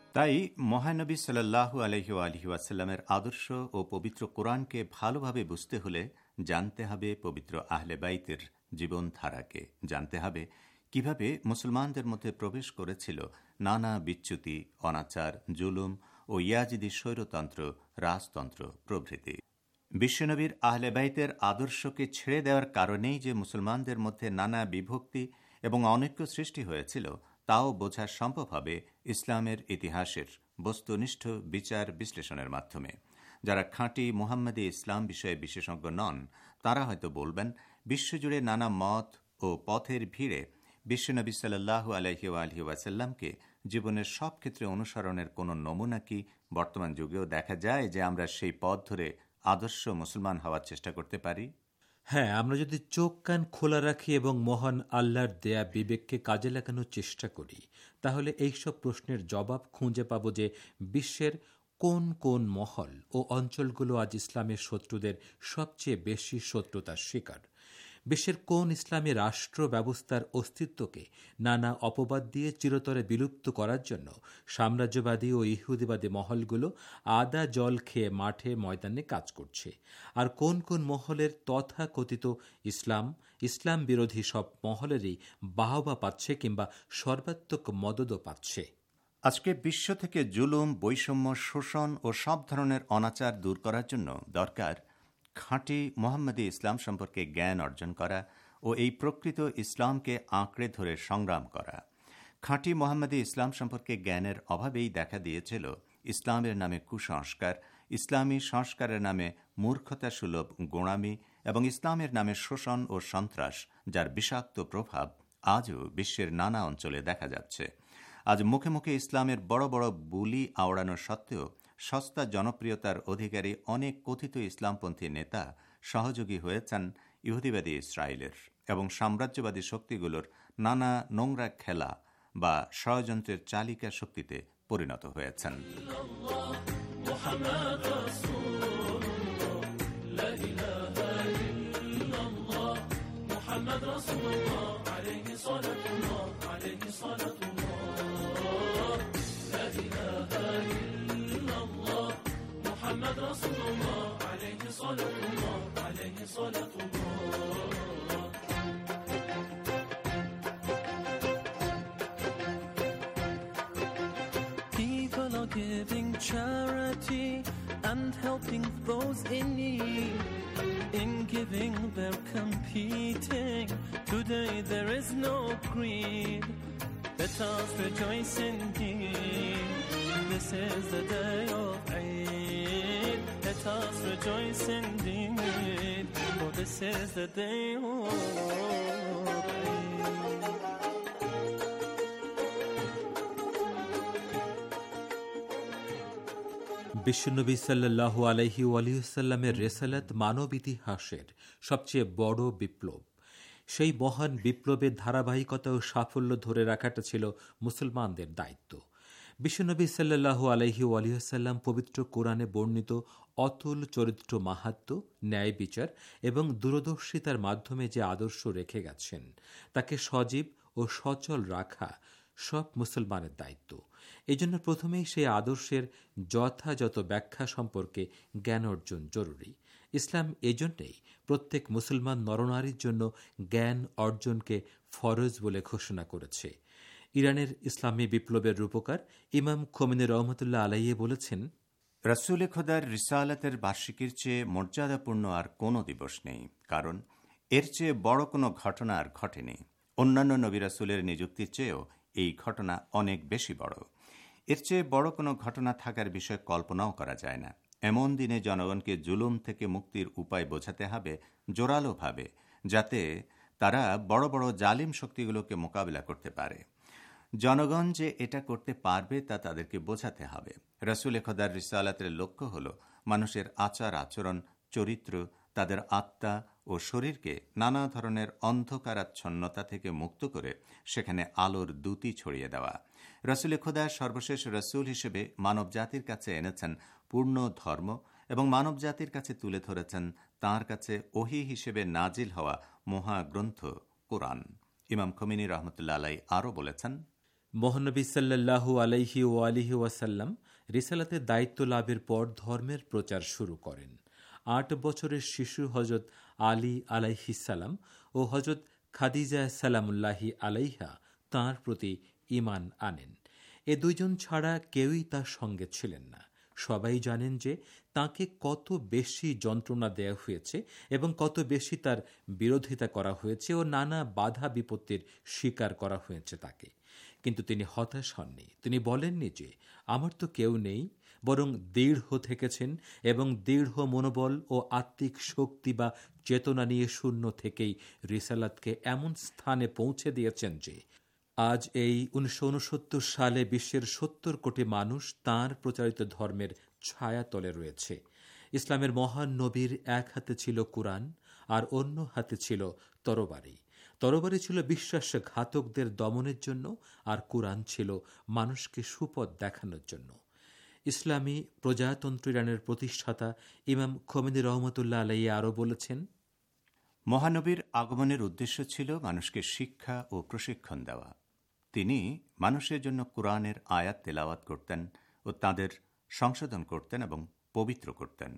তাই মহানবী সাল্লাল্লাহু আলাইহি ওয়াসাল্লামের আদর্শ ও পবিত্র কোরআনকে ভালোভাবে বুঝতে হলে জানতে হবে পবিত্র আহলে বাইতের জীবনধারাকে, জানতে হবে কিভাবে মুসলমানদের মধ্যে প্রবেশ করেছিল নানা বিচ্যুতি, অনাচার, জুলুম ও ইয়াজিদি স্বৈরতন্ত্র, রাজতন্ত্র প্রভৃতি। বিশ্বনবীর আহলে বাইতের আদর্শকে ছেড়ে দেওয়ার কারণেই যে মুসলমানদের মধ্যে নানা বিভক্তি এবং অনৈক্য সৃষ্টি হয়েছিল, তাও বোঝা সম্ভব হবে ইসলামের ইতিহাসের বস্তুনিষ্ঠ বিচার বিশ্লেষণের মাধ্যমে। যারা খাঁটি মুহাম্মদী ইসলাম বিষয়ে বিশেষজ্ঞ নন, তারা হয়তো বলবেন, বিশ্বজুড়ে নানা মত ও পথের ভিড়ে বিশ্বনবী সাল্লাল্লাহু আলাইহি ওয়াসাল্লামকে জীবনের সব ক্ষেত্রে অনুসরণের কোনো নমুনা কি বর্তমান যুগেও দেখা যায়, যে আমরা সেই পথ ধরে আদর্শ মুসলমান হওয়ার চেষ্টা করতে পারি? হ্যাঁ, আমরা যদি চোখ কান খোলা রাখি এবং মহান আল্লাহর দেয়া বিবেককে কাজে লাগানোর চেষ্টা করি, তাহলে এইসব প্রশ্নের জবাব খুঁজে পাব যে বিশ্বের কোন কোন মহল ও অঞ্চলগুলো আজ ইসলামের শত্রুদের সবচেয়ে বেশি শত্রুতার শিকার। বিশ্বের কোন ইসলামী রাষ্ট্র ব্যবস্থার অস্তিত্বকে নানা অপবাদ দিয়ে চিরতরে বিলুপ্ত করার জন্য সাম্রাজ্যবাদী ও ইহুদিবাদী মহলগুলো আদা জল খেয়ে মাঠে ময়দানে কাজ করছে, আর কোন কোন মহলের তথাকথিত ইসলাম বিরোধী সব মহলেরই বাহবা পাচ্ছে কিংবা সর্বাত্মক মদতও পাচ্ছে। আজকে বিশ্ব থেকে জুলুম, বৈষম্য, শোষণ ও সব ধরনের অনাচার দূর করার জন্য দরকার খাঁটি মোহাম্মদী ইসলাম সম্পর্কে জ্ঞান অর্জন করা ও এই প্রকৃত ইসলামকে আঁকড়ে ধরে সংগ্রাম করা। খাঁটি মোহাম্মদী ইসলাম সম্পর্কে জ্ঞানের অভাবেই দেখা দিয়েছিল ইসলামের নামে কুসংস্কার, ইসলামী সংস্কারের নামে মূর্খতা সুলভ গোঁড়ামি এবং ইসলামের নামে শোষণ ও সন্ত্রাস, যার বিষাক্ত প্রভাব আজও বিশ্বের নানা অঞ্চলে দেখা যাচ্ছে। আজ মুখে মুখে ইসলামের বড় বড় বুলি আওড়ানো সত্ত্বেও সস্তা জনপ্রিয়তার অধিকারী অনেক কথিত ইসলামপন্থী নেতা সহযোগী হয়েছেন ইহুদিবাদী ইসরায়েলের এবং সাম্রাজ্যবাদী শক্তিগুলোর নানা নোংরা খেলা বা ষড়যন্ত্রের চালিকা শক্তিতে পরিণত হয়েছেন। People are giving charity and helping those in need. In giving they're competing. Today there is no greed. Let us rejoice indeed. This is the day of Eid. Let us rejoice indeed. For this is the day of Eid. বিশ্বনবী সাল্লাল্লাহু আলাইহি ওয়াসাল্লামের রেসালাত মানব ইতিহাসের সবচেয়ে বড় বিপ্লব। সেই মহান বিপ্লবের ধারাবাহিকতা ও সাফল্য ধরে রাখাটা ছিল মুসলমানদের দায়িত্ব। বিশ্বনবী সাল্লাল্লাহু আলাইহি ওয়াসাল্লাম পবিত্র কোরআনে বর্ণিত অতুল চরিত্র মাহাত্ম্য, ন্যায় বিচার এবং দূরদর্শিতার মাধ্যমে যে আদর্শ রেখে গেছেন, তাকে সজীব ও সচল রাখা সব মুসলমানের দায়িত্ব। এজন্য প্রথমেই সেই আদর্শের যথাযথ ব্যাখ্যা সম্পর্কে জ্ঞান অর্জন জরুরি। ইসলাম এজন্যই প্রত্যেক মুসলমান নরনারীর জন্য জ্ঞান অর্জনকে ফরজ বলে ঘোষণা করেছে। ইরানের ইসলামী বিপ্লবের রূপকার ইমাম খোমেনি রহমতুল্লাহ আলাইহি বলেছেন, রাসূল খোদার রিসালাতের বার্ষিকীর চেয়ে মর্যাদাপূর্ণ আর কোনো দিবস নেই, কারণ এর চেয়ে বড় কোনো ঘটনা আর ঘটেনি। অন্যান্য নবী রাসূলের নিযুক্তির চেয়েও এই ঘটনা অনেক বেশি বড়। এর চেয়ে বড় কোনো ঘটনা থাকার বিষয়ে কল্পনাও করা যায় না। এমন দিনে জনগণকে জুলুম থেকে মুক্তির উপায় বোঝাতে হবে জোরালোভাবে, যাতে তারা বড় বড় জালিম শক্তিগুলোকে মোকাবিলা করতে পারে। জনগণ যে এটা করতে পারবে তা তাদেরকে বোঝাতে হবে। রাসূল খোদার রিসালাতের লক্ষ্য হল মানুষের আচার আচরণ, চরিত্র, তাদের আত্মা ও শরীরকে নানা ধরনের অন্ধকারাচ্ছন্নতা থেকে মুক্ত করে সেখানে আলোর দ্যুতি ছড়িয়ে দেওয়া। রাসূল খোদা সর্বশেষ রাসূল হিসেবে মানব জাতির কাছে এনেছেন পূর্ণ ধর্ম এবং মানব জাতির কাছে তুলে ধরেছেন তাঁর কাছে ওহী হিসেবে নাজিল হওয়া মহাগ্রন্থ কোরআন। ইমাম খোমেনি রহমতুল্লাহ আলাইহি আরও বলেছেন, মহানবী সাল্লাল্লাহু আলাইহি ওয়াসাল্লাম রিসালাতের দায়িত্ব লাভের পর ধর্মের প্রচার শুরু করেন। 8 বছরের শিশু হজরত আলী আলাইহিসসালাম ও হজরত খাদিজা সালামুল্লাহি আলাইহা তাঁর প্রতি ঈমান আনেন। এ দুইজন ছাড়া কেউই তার সঙ্গে ছিলেন না। সবাই জানেন যে তাকে কত বেশি যন্ত্রণা দেওয়া হয়েছে এবং কত বেশি তার বিরোধিতা করা হয়েছে ও নানা বাধা বিপত্তির শিকার করা হয়েছে তাকে। কিন্তু তিনি হতাশ হননি। তিনি বলেননি যে আমার তো কেউ নেই, বরং দৃঢ় থেকেছেন এবং দৃঢ় মনোবল ও আত্মিক শক্তি বা চেতনা নিয়ে শূন্য থেকেই রিসালাতকে এমন স্থানে পৌঁছে দিয়েছেন যে আজ এই 1969 সালে বিশ্বের 70 কোটি মানুষ তাঁর প্রচারিত ধর্মের ছায়াতলে রয়েছে। ইসলামের মহান নবীর এক হাতে ছিল কুরআন আর অন্য হাতে ছিল তরবারি। তরবারি ছিল বিশ্বাসঘাতকদের দমনের জন্য আর কুরআন ছিল মানুষকে সুপথ দেখানোর জন্য। ইসলামী প্রজাতন্ত্র ইরানের প্রতিষ্ঠাতা ইমাম খোমেনি রহমতুল্লাহ আলাইহি আরও বলেছেন, মহানবীর আগমনের উদ্দেশ্য ছিল মানুষকে শিক্ষা ও প্রশিক্ষণ দেওয়া। তিনি মানুষের জন্য কুরআনের আয়াত তেলাওয়াত করতেন ও তাদের সংশোধন করতেন এবং পবিত্র করতেন।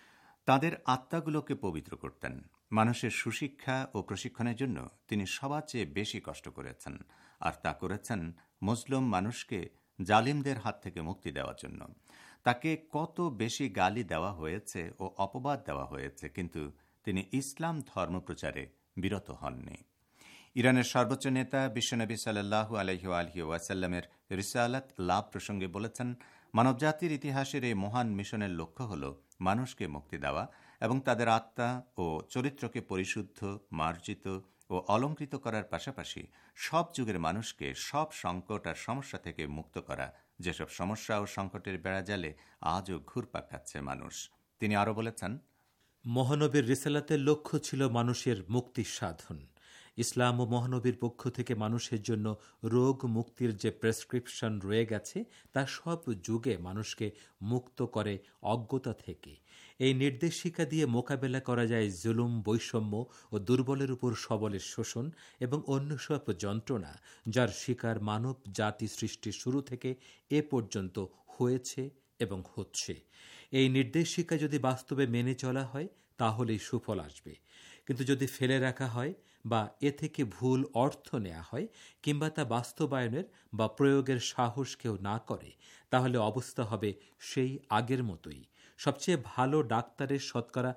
তাদের আত্মাগুলোকে পবিত্র করতেন। মানুষের সুশিক্ষা ও প্রশিক্ষণের জন্য তিনি সবার চেয়ে বেশি কষ্ট করেছেন, আর তা করেছেন মুসলিম মানুষকে জালিমদের হাত থেকে মুক্তি দেওয়ার জন্য। তাকে কত বেশি গালি দেওয়া হয়েছে ও অপবাদ দেওয়া হয়েছে, কিন্তু তিনি ইসলাম ধর্মপ্রচারে বিরত হননি। ইরানের সর্বোচ্চ নেতা বিশ্বনবী সাল্লাল্লাহু আলাইহি ওয়াসাল্লামের রিসালাত লাভ প্রসঙ্গে বলেছেন, মানবজাতির ইতিহাসের এই মহান মিশনের লক্ষ্য হল মানুষকে মুক্তি দেওয়া এবং তাদের আত্মা ও চরিত্রকে পরিশুদ্ধ, মার্জিত ও অলঙ্কৃত করার পাশাপাশি সব যুগের মানুষকে সব সংকট আর সমস্যা থেকে মুক্ত করা, যেসব সমস্যা ও সংকটের বেড়াজালে আজও ঘুরপাক খাচ্ছে মানুষ। তিনি আরও বলেছেন, মহানবীর রিসালাতের লক্ষ্য ছিল মানুষের মুক্তি সাধন। ইসলাম ও মহানবীর পক্ষ থেকে মানুষের জন্য রোগ মুক্তির যে প্রেসক্রিপশন রয়ে গেছে তা সব যুগে মানুষকে মুক্ত করে অজ্ঞতা থেকে। এই নির্দেশিকা দিয়ে মোকাবেলা করা যায় জুলুম, বৈষম্য ও দুর্বলের উপর সবলের শোষণ এবং অন্য সব যন্ত্রণা যার শিকার মানব জাতি সৃষ্টির শুরু থেকে এ পর্যন্ত হয়েছে এবং হচ্ছে। এই নির্দেশিকা যদি বাস্তবে মেনে চলা হয় তাহলেই সুফল আসবে, কিন্তু যদি ফেলে রাখা হয় বা এ থেকে ভুল অর্থ নেওয়া হয় কিংবা তা বাস্তবায়নের বা প্রয়োগের সাহস কেউ না করে, তাহলে অবস্থা হবে সেই আগের মতোই। সবচেয়ে ভালো ডাক্তারের শতকরা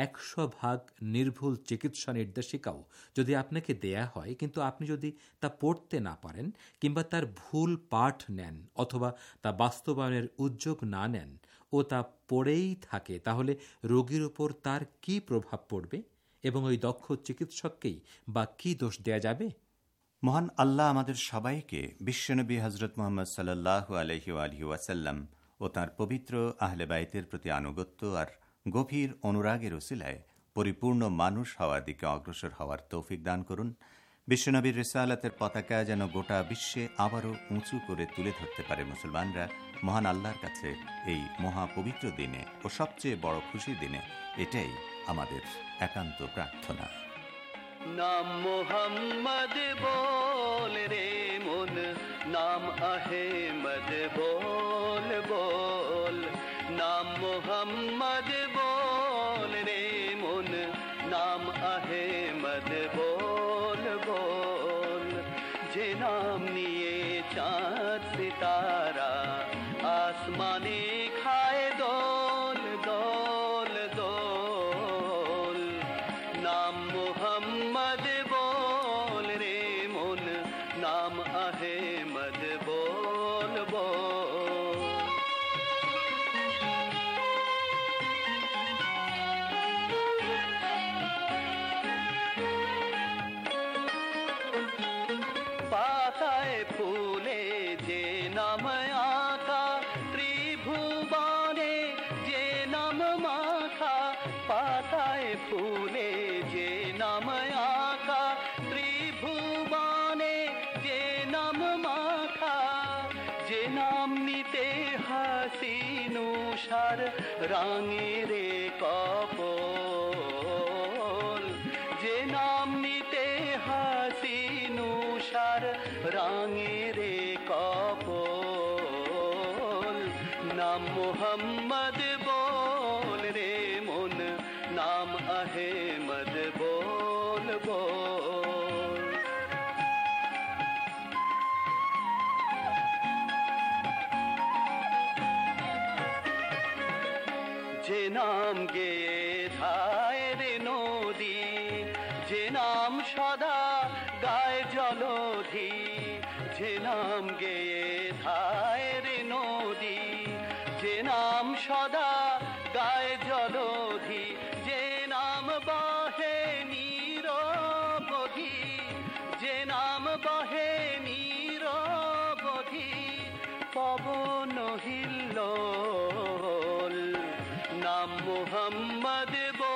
100% নির্ভুল চিকিৎসা নির্দেশিকাও যদি আপনাকে দেয়া হয়, কিন্তু আপনি যদি তা পড়তে না পারেন কিংবা তার ভুল পাঠ নেন অথবা তা বাস্তবায়নের উদ্যোগ না নেন ও তা পড়েই থাকে, তাহলে রোগীর উপর তার কি প্রভাব পড়বে এবং ওই দক্ষ চিকিৎসককেই বা কি দোষ দেয়া যাবে? মহান আল্লাহ আমাদের সবাইকে বিশ্বনবী হজরত মুহাম্মদ সাল্লাল্লাহু আলাইহি ওয়াসাল্লাম ও তাঁর পবিত্র আহলে বাইতের প্রতি আনুগত্য আর গভীর অনুরাগের উসিলায় পরিপূর্ণ মানুষ হওয়ার দিকে অগ্রসর হওয়ার তৌফিক দান করুন। বিশ্বনবীর রিসালাতের পতাকা যেন গোটা বিশ্বে আবারও উঁচু করে তুলে ধরতে পারে মুসলমানরা। মহান আল্লাহর কাছে এই মহাপবিত্র দিনে ও সবচেয়ে বড় খুশির দিনে এটাই আমাদের একান্ত প্রার্থনা। নাম মোহাম্মদ বল রে মন, নাম আহমদ বল বল। নাম মোহাম্মদ বল রে মন, নাম আহমদ বল বল। যে নাম নিয়ে চাঁদ সিতারা আসমানে খায় দোল দোল দোল। নাম মোহাম্মদ বল রে মন, নাম আহমদ বল বল। পাতায় ফুলে যে নাম আঁকা, ত্রিভুবনে যে নাম মাখা। পাতায় ফুলে যে নাম আঁকা, ত্রিভুবনে যে নাম মাখা। যে নাম নিতে হাসিন উষার রাঙের কপোল। যে নাম নিতে হাসিন উষার রাঙের নাম মোহাম্মদ বল রে মন, নাম আহেমদ বল বল। যে নাম গেয়ে ধায় রে নদী, যে নাম সদা গায় জলধি, যে নাম গেয়ে ধায় রে নদী, যে নাম সদা গায় জলধি, যে নাম বহে নিরবধি, যে নাম বহে নিরবধি, পবন হিল্লোল, নাম মোহাম্মদ